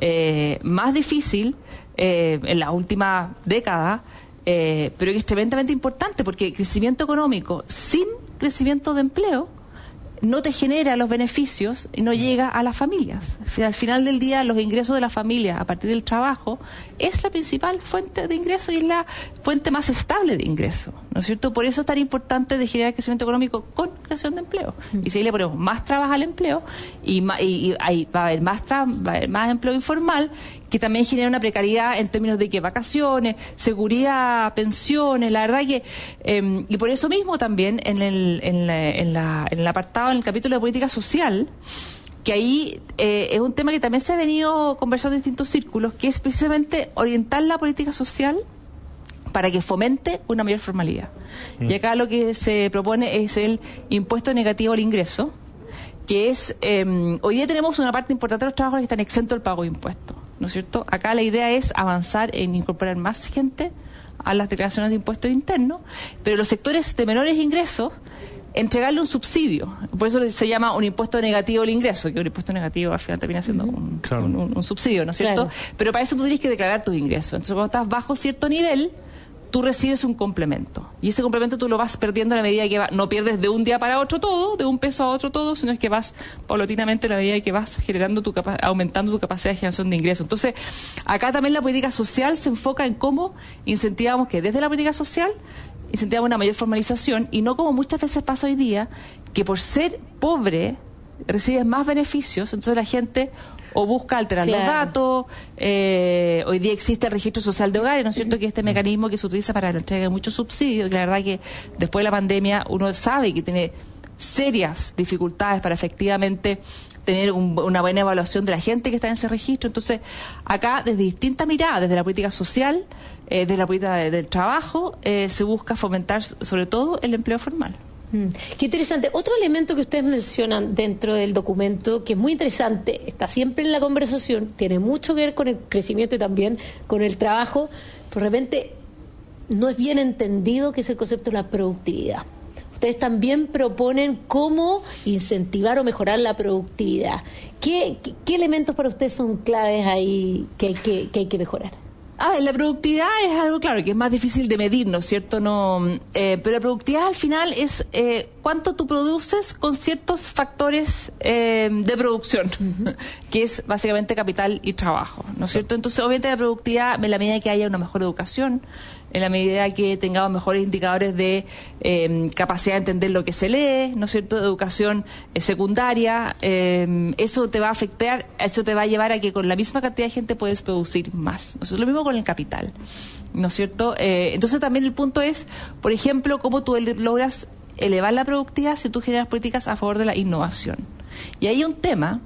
Speaker 4: eh, más difícil eh, en la última década, eh, pero que es tremendamente importante, porque crecimiento económico sin crecimiento de empleo no te genera los beneficios y no llega a las familias. Al final del día, los ingresos de las familias a partir del trabajo es la principal fuente de ingreso y es la fuente más estable de ingreso, ¿no es cierto? Por eso es tan importante de generar crecimiento económico con creación de empleo. Mm. Y si ahí le ponemos más trabajo al empleo y, y, y ahí va a haber más tra- va a haber más empleo informal, que también genera una precariedad en términos de que vacaciones, seguridad, pensiones, la verdad que eh, y por eso mismo también en el en, la, en, la, en el apartado, en el capítulo de política social, que ahí eh, es un tema que también se ha venido conversando en distintos círculos, que es precisamente orientar la política social para que fomente una mayor formalidad. Mm. Y acá lo que se propone es el impuesto negativo al ingreso, que es, eh, hoy día tenemos una parte importante de los trabajadores que están exentos del pago de impuestos, ¿no es cierto? Acá la idea es avanzar en incorporar más gente a las declaraciones de impuestos internos, pero los sectores de menores ingresos, entregarle un subsidio. Por eso se llama un impuesto negativo al ingreso, que un impuesto negativo al final termina siendo un, claro. un, un, un subsidio, ¿no es cierto? Claro. Pero para eso tú tienes que declarar tus ingresos. Entonces, cuando estás bajo cierto nivel, tú recibes un complemento. Y ese complemento tú lo vas perdiendo a la medida que va, no pierdes de un día para otro todo, de un peso a otro todo, sino es que vas paulatinamente a la medida que vas generando tu capa- aumentando tu capacidad de generación de ingresos. Entonces, acá también la política social se enfoca en cómo incentivamos que desde la política social incentivamos una mayor formalización y no como muchas veces pasa hoy día, que por ser pobre recibes más beneficios, entonces la gente o busca alterar claro. los datos. Eh, hoy día existe el registro social de hogares, ¿no es cierto?, que este mecanismo que se utiliza para la entrega de muchos subsidios. La verdad que después de la pandemia uno sabe que tiene serias dificultades para efectivamente tener un, una buena evaluación de la gente que está en ese registro. Entonces, acá desde distintas miradas, desde la política social, eh, desde la política de, del trabajo, eh, se busca fomentar sobre todo el empleo formal.
Speaker 2: Mm. Qué interesante. Otro elemento que ustedes mencionan dentro del documento, que es muy interesante, está siempre en la conversación, tiene mucho que ver con el crecimiento y también con el trabajo, pero de repente no es bien entendido, que es el concepto de la productividad. Ustedes también proponen cómo incentivar o mejorar la productividad. ¿Qué, qué, qué elementos para ustedes son claves ahí que hay que, que, hay que mejorar?
Speaker 4: A ver, la productividad es algo, claro, que es más difícil de medir, ¿no es cierto? No, eh, pero la productividad al final es eh, cuánto tú produces con ciertos factores eh, de producción, uh-huh. que es básicamente capital y trabajo, ¿no es cierto? Entonces, obviamente la productividad, en la medida que haya una mejor educación, en la medida que tengamos mejores indicadores de eh, capacidad de entender lo que se lee, ¿no es cierto?, de educación eh, secundaria, eh, eso te va a afectar, eso te va a llevar a que con la misma cantidad de gente puedes producir más. ¿No es lo mismo con el capital? ¿No es cierto? Eh, entonces también el punto es, por ejemplo, cómo tú logras elevar la productividad si tú generas políticas a favor de la innovación. Y hay un tema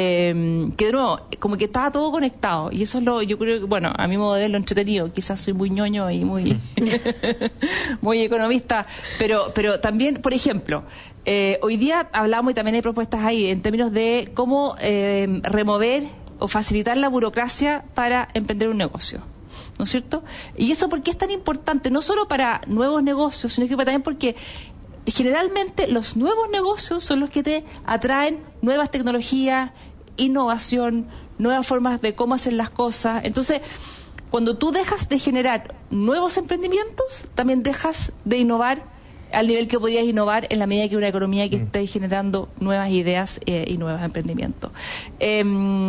Speaker 4: eh, que de nuevo, como que está todo conectado, y eso es lo, yo creo que, bueno, a mi modo de ver, lo entretenido, quizás soy muy ñoño y muy muy economista, pero pero también, por ejemplo, Eh, hoy día hablamos, y también hay propuestas ahí, en términos de cómo eh, remover o facilitar la burocracia para emprender un negocio, ¿no es cierto? Y eso, ¿por qué es tan importante? No solo para nuevos negocios, sino que también porque generalmente los nuevos negocios son los que te atraen nuevas tecnologías, innovación, nuevas formas de cómo hacer las cosas. Entonces, cuando tú dejas de generar nuevos emprendimientos, también dejas de innovar al nivel que podías innovar en la medida que una economía que esté generando nuevas ideas eh, y nuevos emprendimientos. Eh,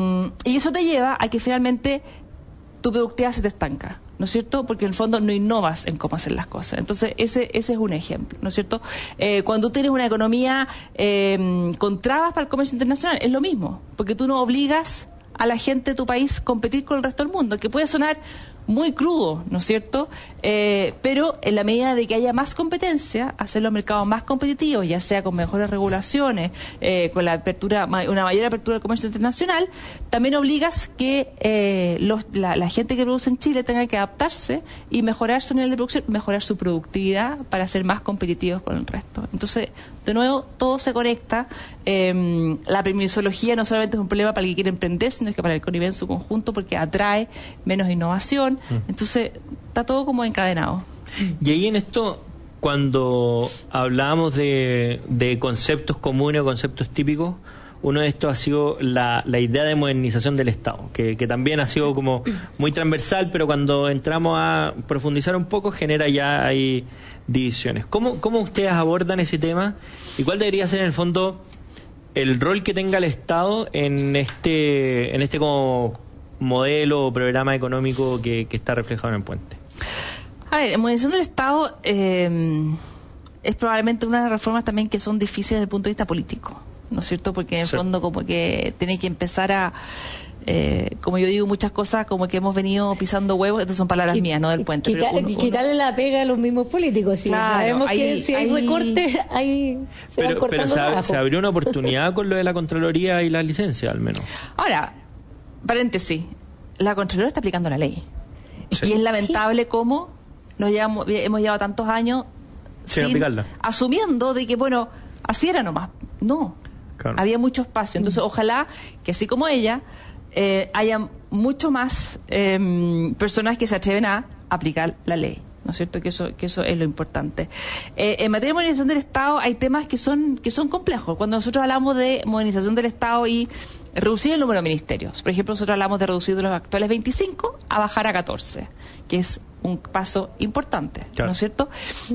Speaker 4: y eso te lleva a que finalmente tu productividad se te estanca, ¿no es cierto? Porque en el fondo no innovas en cómo hacer las cosas. Entonces, ese ese es un ejemplo, ¿no es cierto? Eh, cuando tú tienes una economía eh, con trabas para el comercio internacional, es lo mismo, porque tú no obligas a la gente de tu país a competir con el resto del mundo, que puede sonar muy crudo, ¿no es cierto? Eh, pero en la medida de que haya más competencia, hacer los mercados más competitivos, ya sea con mejores regulaciones, eh, con la apertura, una mayor apertura del comercio internacional, también obligas que eh, los, la, la gente que produce en Chile tenga que adaptarse y mejorar su nivel de producción, mejorar su productividad para ser más competitivos con el resto. Entonces, de nuevo, todo se conecta. Eh, la permisología no solamente es un problema para el que quiere emprender, sino que para el CONIVE en su conjunto, porque atrae menos innovación. Entonces, está todo como encadenado.
Speaker 3: Y ahí en esto, cuando hablábamos de, de conceptos comunes o conceptos típicos, uno de estos ha sido la, la idea de modernización del Estado, que, que también ha sido como muy transversal, pero cuando entramos a profundizar un poco genera ya hay divisiones. ¿Cómo, cómo ustedes abordan ese tema y cuál debería ser en el fondo el rol que tenga el Estado en este, en este como modelo o programa económico que, que está reflejado en el puente?
Speaker 4: A ver, la modernización del Estado eh, es probablemente una de las reformas también que son difíciles desde el punto de vista político, ¿no es cierto? Porque en el sí. fondo como que tiene que empezar a, eh, como yo digo, muchas cosas como que hemos venido pisando huevos, estas son palabras mías, no del puente.
Speaker 2: Quita,
Speaker 4: pero uno, uno,
Speaker 2: quitarle la pega a los mismos políticos, sí.
Speaker 4: Claro,
Speaker 2: Sabemos
Speaker 4: hay,
Speaker 2: que si hay, hay recortes, hay, se
Speaker 3: pero,
Speaker 2: van cortando
Speaker 3: pero se,
Speaker 2: trabajo.
Speaker 3: se abrió una oportunidad con lo de la Contraloría y la licencia, al menos.
Speaker 4: Ahora, paréntesis, la Contraloría está aplicando la ley.
Speaker 3: Sí.
Speaker 4: Y es lamentable sí. cómo nos llevamos, hemos llevado tantos años
Speaker 3: sin, sin
Speaker 4: aplicarla, asumiendo de que, bueno, así era nomás. No, claro. Había mucho espacio. Entonces, ojalá que así como ella, eh, haya mucho más eh, personas que se atreven a aplicar la ley, ¿no es cierto? Que eso, que eso es lo importante. Eh, en materia de modernización del Estado hay temas que son, que son complejos. Cuando nosotros hablamos de modernización del Estado y reducir el número de ministerios, por ejemplo, nosotros hablamos de reducir de los actuales veinticinco a bajar a catorce, que es un paso importante, claro. ¿no es cierto?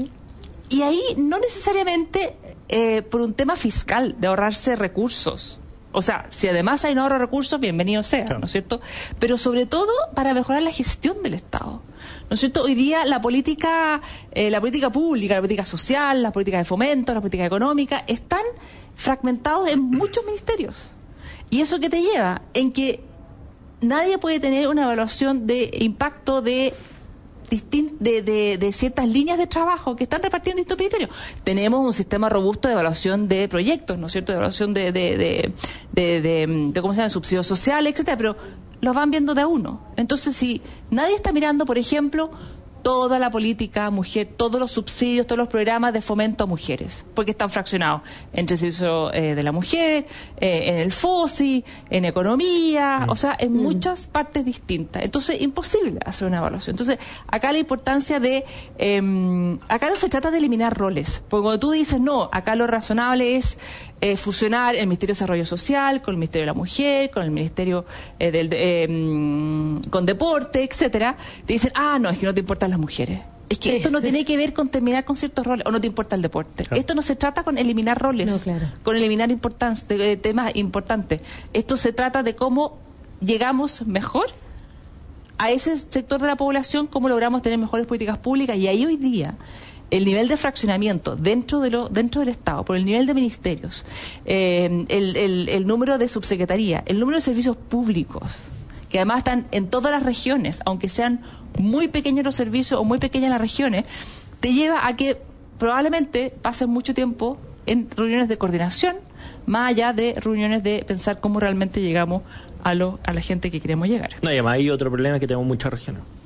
Speaker 4: Y ahí no necesariamente eh, por un tema fiscal, de ahorrarse recursos. O sea, si además hay un ahorro de recursos, bienvenido sea, claro. ¿no es cierto? Pero sobre todo para mejorar la gestión del Estado, ¿no es cierto? Hoy día la política, eh, la política pública, la política social, la política de fomento, la política económica, están fragmentados en muchos ministerios. ¿Y eso qué te lleva? En que nadie puede tener una evaluación de impacto de De, de, de ciertas líneas de trabajo que están repartiendo en distintos ministerios. Tenemos un sistema robusto de evaluación de proyectos, ¿no es cierto? De evaluación de, de, de, de, de, de ¿cómo se llama? Subsidios sociales, etcétera, pero los van viendo de a uno. Entonces, si nadie está mirando, por ejemplo, toda la política mujer, todos los subsidios, todos los programas de fomento a mujeres, porque están fraccionados entre el servicio eh, de la mujer, eh, en el FOSI, en economía, mm. o sea, en mm. muchas partes distintas. Entonces, imposible hacer una evaluación. Entonces, acá la importancia de, eh, acá no se trata de eliminar roles, porque cuando tú dices, no, acá lo razonable es eh, fusionar el Ministerio de Desarrollo Social con el Ministerio de la Mujer, con el Ministerio eh, del, eh, con Deporte, etcétera, te dicen, ah, no, es que no te importan las mujeres. Es que sí. esto no tiene que ver con terminar con ciertos roles, o no te importa el deporte. Claro. Esto no se trata con eliminar roles,
Speaker 2: no, claro.
Speaker 4: con eliminar importancia, de, temas importantes. Esto se trata de cómo llegamos mejor a ese sector de la población, cómo logramos tener mejores políticas públicas, y ahí hoy día el nivel de fraccionamiento dentro de lo dentro del Estado, por el nivel de ministerios, eh, el, el, el número de subsecretaría, el número de servicios públicos, que además están en todas las regiones, aunque sean muy pequeños los servicios o muy pequeñas las regiones, te lleva a que probablemente pasen mucho tiempo en reuniones de coordinación, más allá de reuniones de pensar cómo realmente llegamos a lo a la gente que queremos llegar.
Speaker 3: No, y además hay otro problema, que tenemos muchas regiones.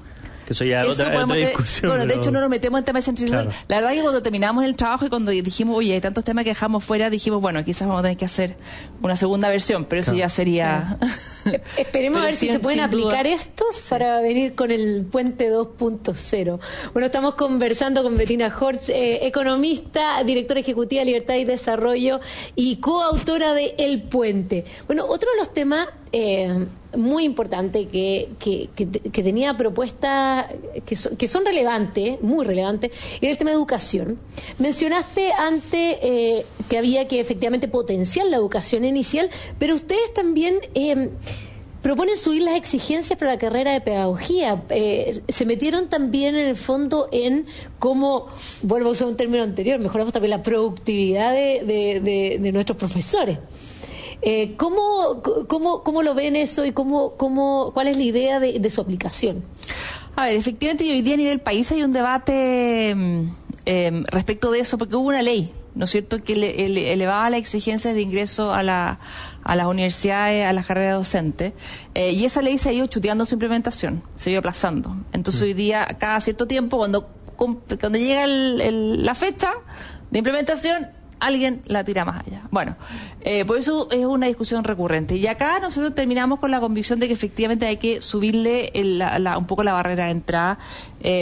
Speaker 3: Que eso ya es otra, otra discusión.
Speaker 4: Bueno,
Speaker 3: pero...
Speaker 4: de hecho no nos metemos en temas de centralización. Claro. La verdad es que cuando terminamos el trabajo y cuando dijimos, oye, hay tantos temas que dejamos fuera, dijimos, bueno, quizás vamos a tener que hacer una segunda versión, pero eso claro. ya sería...
Speaker 2: Claro. Esperemos a ver si se pueden aplicar duda. estos sí. para venir con el puente dos punto cero. Bueno, estamos conversando con Bettina Horst, eh, economista, directora ejecutiva de Libertad y Desarrollo y coautora de El Puente. Bueno, otro de los temas eh, muy importantes que, que, que, que tenía propuestas que, so, que son relevantes, muy relevantes, era el tema de educación. Mencionaste antes eh, que había que efectivamente potenciar la educación inicial, pero ustedes también... Eh, proponen subir las exigencias para la carrera de pedagogía. Eh, se metieron también en el fondo en cómo, vuelvo a usar un término anterior, mejoramos también la productividad de, de, de, de nuestros profesores. Eh, ¿cómo, cómo, ¿Cómo lo ven eso y cómo, cómo, cuál es la idea de, de su aplicación?
Speaker 4: A ver, efectivamente hoy día a nivel país hay un debate eh, respecto de eso, porque hubo una ley, ¿no es cierto?, que le, ele, elevaba las exigencias de ingreso a la a las universidades, a las carreras docentes, eh, y esa ley se ha ido chuteando su implementación, se ha ido aplazando. Entonces mm. hoy día, cada cierto tiempo, cuando cuando llega el, el, la fecha de implementación, alguien la tira más allá. Bueno, eh, por eso es una discusión recurrente. Y acá nosotros terminamos con la convicción de que efectivamente hay que subirle el, la, la, un poco la barrera de entrada eh,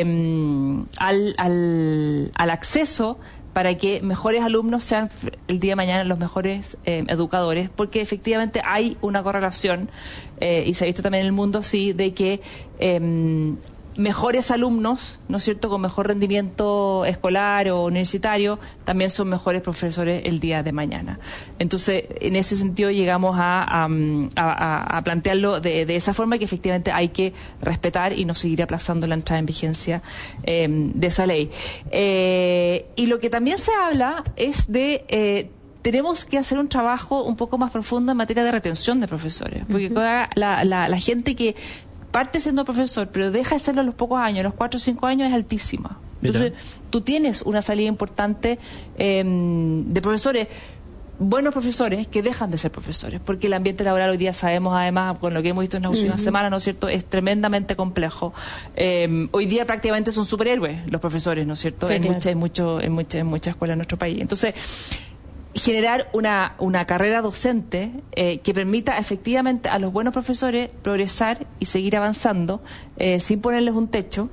Speaker 4: al, al, al acceso, para que mejores alumnos sean el día de mañana los mejores eh, educadores, porque efectivamente hay una correlación, eh, y se ha visto también en el mundo, sí, de que eh, mejores alumnos, ¿no es cierto?, con mejor rendimiento escolar o universitario, también son mejores profesores el día de mañana. Entonces, en ese sentido llegamos a, a, a, a plantearlo de, de esa forma, que efectivamente hay que respetar y no seguir aplazando la entrada en vigencia eh, de esa ley. Eh, y lo que también se habla es de... Eh, tenemos que hacer un trabajo un poco más profundo en materia de retención de profesores, porque uh-huh. la, la, la gente que parte siendo profesor, pero deja de serlo a los pocos años, a los cuatro o cinco años, es altísima. Entonces, Mira. tú tienes una salida importante eh, de profesores, buenos profesores, que dejan de ser profesores, porque el ambiente laboral hoy día sabemos, además, con lo que hemos visto en las últimas uh-huh. semanas, ¿no es cierto?, es tremendamente complejo. Eh, hoy día prácticamente son superhéroes los profesores, ¿no es cierto?, sí, en, claro. mucha, en, mucho, en, mucha, en muchas escuelas en nuestro país. Entonces, generar una, una carrera docente eh, que permita efectivamente a los buenos profesores progresar y seguir avanzando eh, sin ponerles un techo,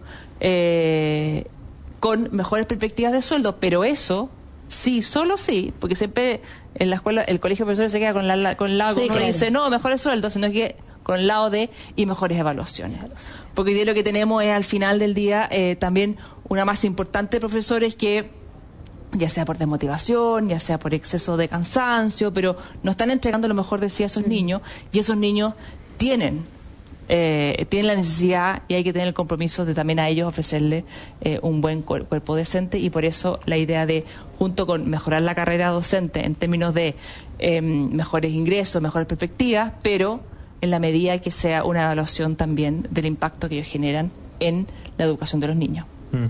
Speaker 4: eh, con mejores perspectivas de sueldo, pero eso sí, solo sí, porque siempre en la escuela el colegio de profesores se queda con, la, con el lado sí, que claro. dice no, mejores sueldos, sino que con el lado de y mejores evaluaciones, porque hoy día lo que tenemos es al final del día eh, también una masa importante de profesores que, ya sea por desmotivación, ya sea por exceso de cansancio, pero no están entregando lo mejor de sí a esos mm. niños, y esos niños tienen eh, tienen la necesidad y hay que tener el compromiso de también a ellos ofrecerle eh, un buen cuer- cuerpo decente, y por eso la idea de, junto con mejorar la carrera docente en términos de eh, mejores ingresos, mejores perspectivas, pero en la medida que sea una evaluación también del impacto que ellos generan en la educación de los niños. Mm.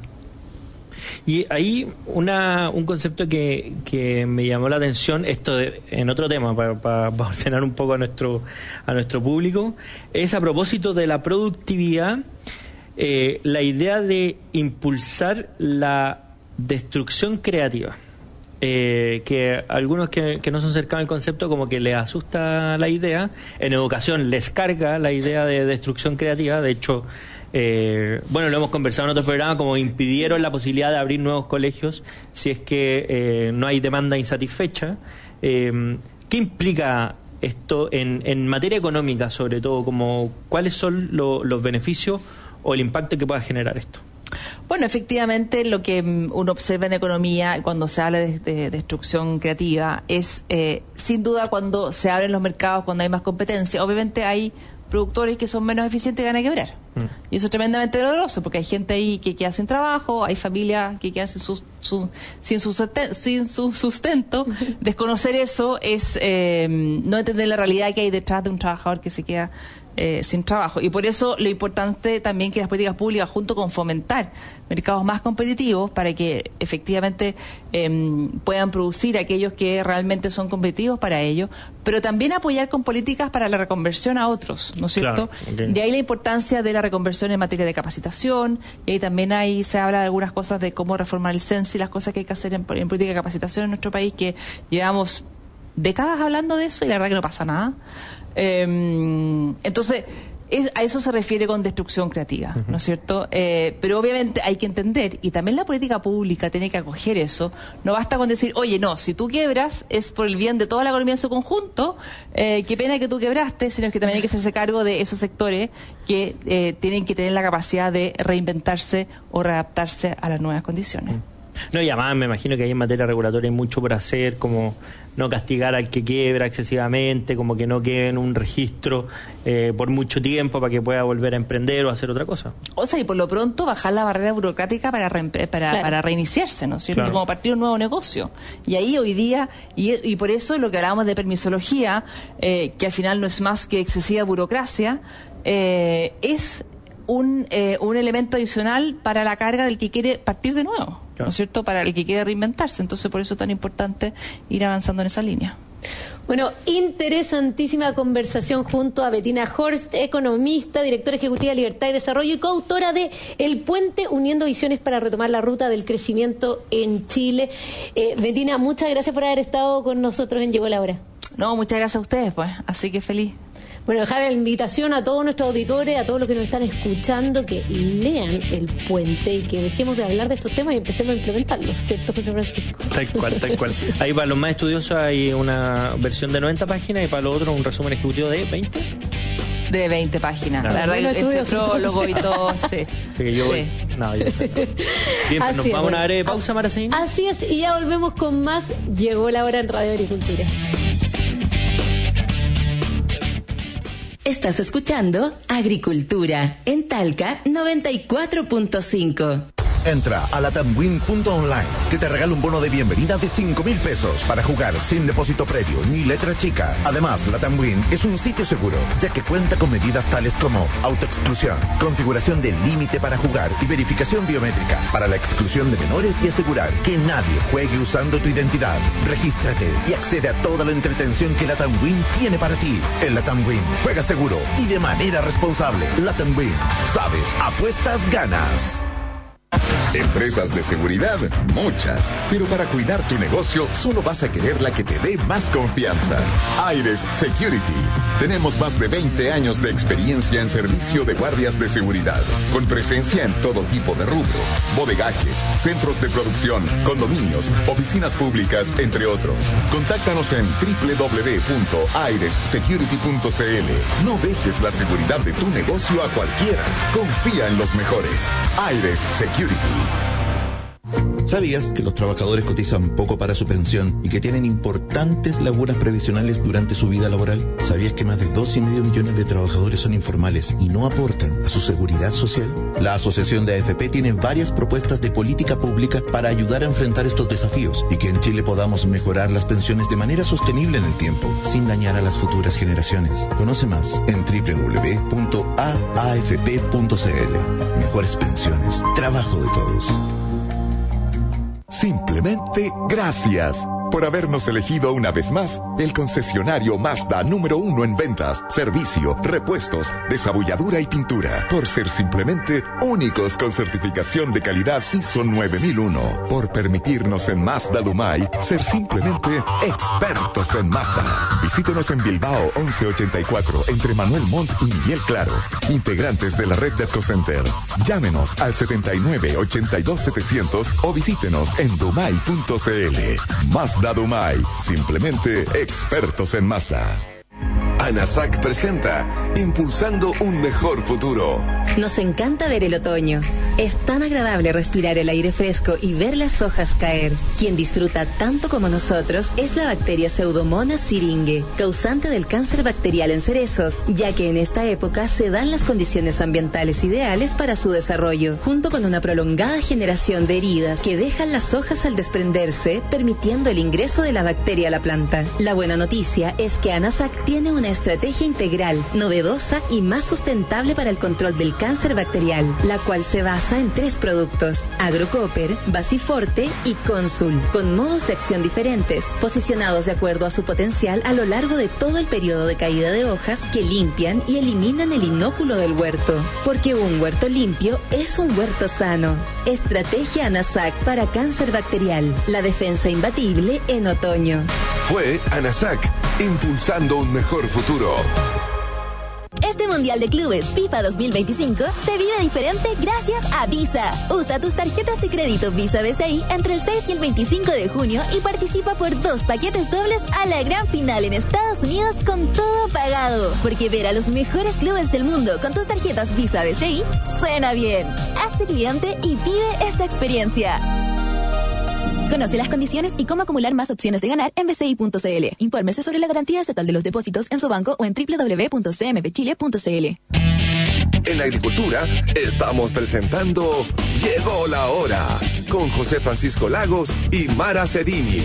Speaker 3: Y ahí una, un concepto que, que me llamó la atención, esto de, en otro tema, para, para, para ordenar un poco a nuestro, a nuestro público, es a propósito de la productividad, eh, la idea de impulsar la destrucción creativa. Eh, que algunos que, que no son cercanos al concepto como que les asusta la idea. En educación les carga la idea de destrucción creativa. De hecho, eh, bueno, lo hemos conversado en otros programas, como impidieron la posibilidad de abrir nuevos colegios si es que eh, no hay demanda insatisfecha. Eh, ¿qué implica esto en, en materia económica, sobre todo? Como, ¿cuáles son lo, los beneficios o el impacto que pueda generar esto?
Speaker 4: Bueno, efectivamente lo que uno observa en economía cuando se habla de, de, de destrucción creativa es, eh, sin duda, cuando se abren los mercados, cuando hay más competencia. Obviamente hay productores que son menos eficientes y van a quebrar. Mm. Y eso es tremendamente doloroso, porque hay gente ahí que queda sin trabajo, hay familias que quedan sin su, su, sin, su sustento, sin su sustento. Desconocer eso es eh, no entender la realidad que hay detrás de un trabajador que se queda eh, sin trabajo. Y por eso lo importante también que las políticas públicas, junto con fomentar mercados más competitivos para que efectivamente eh, puedan producir aquellos que realmente son competitivos para ellos, pero también apoyar con políticas para la reconversión a otros, ¿no es cierto?
Speaker 3: Claro, okay.
Speaker 4: De ahí la importancia de la reconversión en materia de capacitación, y ahí también ahí se habla de algunas cosas de cómo reformar el censo y las cosas que hay que hacer en, en política de capacitación en nuestro país, que llevamos décadas hablando de eso y la verdad que no pasa nada. Eh, entonces, es, a eso se refiere con destrucción creativa, uh-huh. ¿no es cierto? Eh, pero obviamente hay que entender, y también la política pública tiene que acoger eso. No basta con decir, oye, no, si tú quiebras es por el bien de toda la economía en su conjunto, eh, qué pena que tú quebraste, sino que también hay que hacerse cargo de esos sectores que eh, tienen que tener la capacidad de reinventarse o readaptarse a las nuevas condiciones. Uh-huh.
Speaker 3: No, y además me imagino que ahí en materia regulatoria hay mucho por hacer, como no castigar al que quiebra excesivamente, como que no quede en un registro eh, por mucho tiempo para que pueda volver a emprender o hacer otra cosa.
Speaker 4: O sea, y por lo pronto bajar la barrera burocrática para re, para, claro. para reiniciarse, ¿no es cierto? Claro. Como partir un nuevo negocio. Y ahí hoy día, y, y por eso lo que hablábamos de permisología, eh, que al final no es más que excesiva burocracia, eh, es un, eh, un elemento adicional para la carga del que quiere partir de nuevo. ¿No es cierto? Para el que quiere reinventarse. Entonces, por eso es tan importante ir avanzando en esa línea.
Speaker 2: Bueno, interesantísima conversación junto a Bettina Horst, economista, directora ejecutiva de Libertad y Desarrollo y coautora de El Puente, uniendo visiones para retomar la ruta del crecimiento en Chile. Eh, Bettina, muchas gracias por haber estado con nosotros en Llegó la Hora.
Speaker 4: No, muchas gracias a ustedes, pues. Así que feliz.
Speaker 2: Bueno, dejar la invitación a todos nuestros auditores, a todos los que nos están escuchando, que lean El Puente y que dejemos de hablar de estos temas y empecemos a implementarlos, ¿cierto, José Francisco?
Speaker 3: Tal cual, tal cual. Ahí para los más estudiosos hay una versión de noventa páginas y para los otros un resumen ejecutivo de veinte.
Speaker 4: De veinte páginas.
Speaker 3: Claro.
Speaker 4: La verdad que entre prólogo y todo, sí.
Speaker 3: Así que yo voy. Sí. No, yo... Bien, pues nos vamos a una breve pausa, Maracín.
Speaker 2: Así es, y ya volvemos con más. Llegó la hora en Radio Agricultura.
Speaker 9: Estás escuchando Agricultura en Talca noventa y cuatro punto cinco.
Speaker 6: Entra a latamwin punto online, que te regala un bono de bienvenida de cinco mil pesos para jugar sin depósito previo ni letra chica. Además, LatamWin es un sitio seguro, ya que cuenta con medidas tales como autoexclusión, configuración del límite para jugar y verificación biométrica para la exclusión de menores y asegurar que nadie juegue usando tu identidad. Regístrate y accede a toda la entretención que LatamWin tiene para ti. En LatamWin, juega seguro y de manera responsable. LatamWin, sabes, apuestas, ganas.
Speaker 8: Empresas de seguridad, muchas. Pero para cuidar tu negocio, solo vas a querer la que te dé más confianza. Aires Security. Tenemos más de veinte años de experiencia en servicio de guardias de seguridad, con presencia en todo tipo de rubro: bodegajes, centros de producción, condominios, oficinas públicas, entre otros. Contáctanos en doble u doble u doble u punto aires security punto c l. No dejes la seguridad de tu negocio a cualquiera. Confía en los mejores. Aires Security.
Speaker 6: ¿Sabías que los trabajadores cotizan poco para su pensión y que tienen importantes lagunas previsionales durante su vida laboral? ¿Sabías que más de dos y medio millones de trabajadores son informales y no aportan a su seguridad social? La Asociación de A F P tiene varias propuestas de política pública para ayudar a enfrentar estos desafíos y que en Chile podamos mejorar las pensiones de manera sostenible en el tiempo, sin dañar a las futuras generaciones. Conoce más en doble u doble u doble u punto a a f p punto c l. Mejores pensiones, trabajo de todos.
Speaker 8: Simplemente gracias por habernos elegido una vez más el concesionario Mazda número uno en ventas, servicio, repuestos, desabulladura y pintura. Por ser simplemente únicos con certificación de calidad I S O nueve mil uno. Por permitirnos en Mazda Dumay ser simplemente expertos en Mazda. Visítenos en Bilbao once ochenta y cuatro entre Manuel Montt y Miguel Claro. Integrantes de la red de EcoCenter. Llámenos al setenta y nueve ochenta y dos setecientos o visítenos en dumay punto c l. Mazda Dumay, simplemente expertos en Mazda.
Speaker 1: ANASAC presenta Impulsando un mejor futuro.
Speaker 9: Nos encanta ver el otoño. Es tan agradable respirar el aire fresco y ver las hojas caer. Quien disfruta tanto como nosotros es la bacteria Pseudomonas syringae, causante del cáncer bacterial en cerezos, ya que en esta época se dan las condiciones ambientales ideales para su desarrollo, junto con una prolongada generación de heridas que dejan las hojas al desprenderse, permitiendo el ingreso de la bacteria a la planta. La buena noticia es que ANASAC tiene una estrategia integral, novedosa y más sustentable para el control del cáncer bacterial, la cual se basa en tres productos: Agrocopper, Basiforte y Consul, con modos de acción diferentes, posicionados de acuerdo a su potencial a lo largo de todo el periodo de caída de hojas, que limpian y eliminan el inóculo del huerto. Porque un huerto limpio es un huerto sano. Estrategia ANASAC para cáncer bacterial, la defensa imbatible en otoño.
Speaker 1: Fue ANASAC, impulsando un mejor futuro.
Speaker 5: Este Mundial de Clubes FIFA dos mil veinticinco se vive diferente gracias a Visa. Usa tus tarjetas de crédito Visa B C I entre el seis y el veinticinco de junio y participa por dos paquetes dobles a la gran final en Estados Unidos con todo pagado. Porque ver a los mejores clubes del mundo con tus tarjetas Visa B C I suena bien. Hazte cliente y vive esta experiencia. Conoce las condiciones y cómo acumular más opciones de ganar en b c i punto c l. Infórmese sobre la garantía estatal de los depósitos en su banco o en doble u doble u doble u punto c m p chile punto c l.
Speaker 1: En la agricultura estamos presentando Llegó la Hora con José Francisco Lagos y Mara Cedini.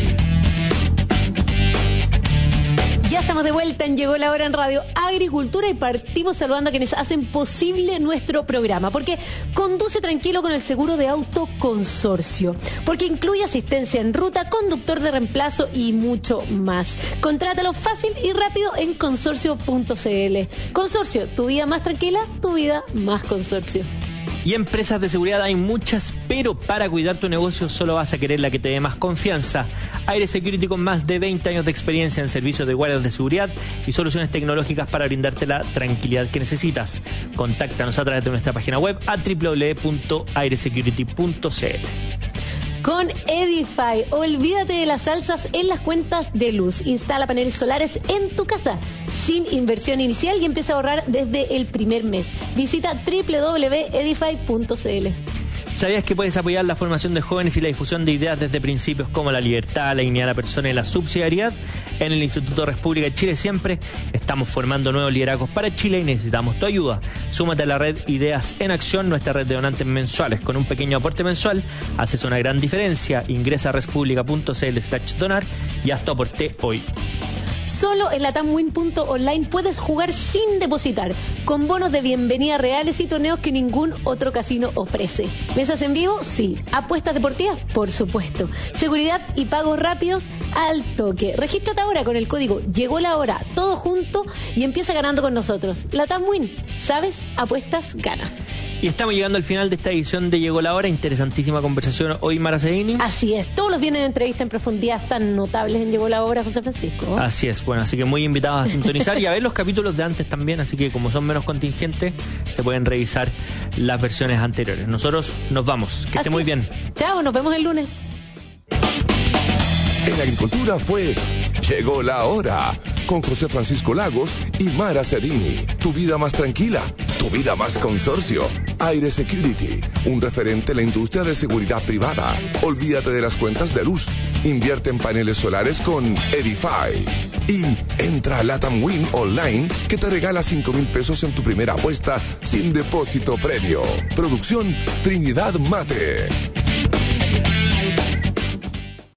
Speaker 2: Ya estamos de vuelta en Llegó la Hora en Radio Agricultura y partimos saludando a quienes hacen posible nuestro programa, porque conduce tranquilo con el seguro de auto Consorcio, porque incluye asistencia en ruta, conductor de reemplazo y mucho más. Contrátalo fácil y rápido en consorcio punto c l. Consorcio, tu vida más tranquila, tu vida más consorcio.
Speaker 3: Y empresas de seguridad hay muchas, pero para cuidar tu negocio solo vas a querer la que te dé más confianza. Aire Security, con más de veinte años de experiencia en servicios de guardias de seguridad y soluciones tecnológicas para brindarte la tranquilidad que necesitas. Contáctanos a través de nuestra página web a doble u doble u doble u punto aire security punto c l.
Speaker 2: Con Edify, olvídate de las alzas en las cuentas de luz. Instala paneles solares en tu casa sin inversión inicial y empieza a ahorrar desde el primer mes. Visita doble u doble u doble u punto edify punto c l.
Speaker 3: ¿Sabías que puedes apoyar la formación de jóvenes y la difusión de ideas desde principios como la libertad, la dignidad de la persona y la subsidiariedad? En el Instituto República de Chile Siempre estamos formando nuevos liderazgos para Chile y necesitamos tu ayuda. Súmate a la red Ideas en Acción, nuestra red de donantes mensuales. Con un pequeño aporte mensual haces una gran diferencia. Ingresa a respublica punto c l slash donar y haz tu aporte hoy.
Speaker 2: Solo en latamwin punto online puedes jugar sin depositar, con bonos de bienvenida reales y torneos que ningún otro casino ofrece. ¿Mesas en vivo? Sí. ¿Apuestas deportivas? Por supuesto. Seguridad y pagos rápidos al toque. Regístrate ahora con el código Llegó la Hora, todo junto, y empieza ganando con nosotros. Latamwin, ¿sabes? Apuestas, ganas.
Speaker 3: Y estamos llegando al final de esta edición de Llegó la Hora. Interesantísima conversación hoy, Mara Cedini.
Speaker 2: Así es, todos los viernes de entrevista en profundidad tan notables en Llegó la Hora, José Francisco.
Speaker 3: Así es, bueno, así que muy invitados a sintonizar y a ver los capítulos de antes también, así que como son menos contingentes, se pueden revisar las versiones anteriores. Nosotros nos vamos, que esté muy bien.
Speaker 2: Chao, nos vemos el lunes.
Speaker 1: En agricultura fue Llegó la Hora con José Francisco Lagos y Mara Cedini. Tu vida más tranquila, tu vida más consorcio. Aire Security, un referente en la industria de seguridad privada. Olvídate de las cuentas de luz. Invierte en paneles solares con Edify. Y entra a LatamWin Online, que te regala cinco mil pesos en tu primera apuesta sin depósito previo. Producción Trinidad Mate.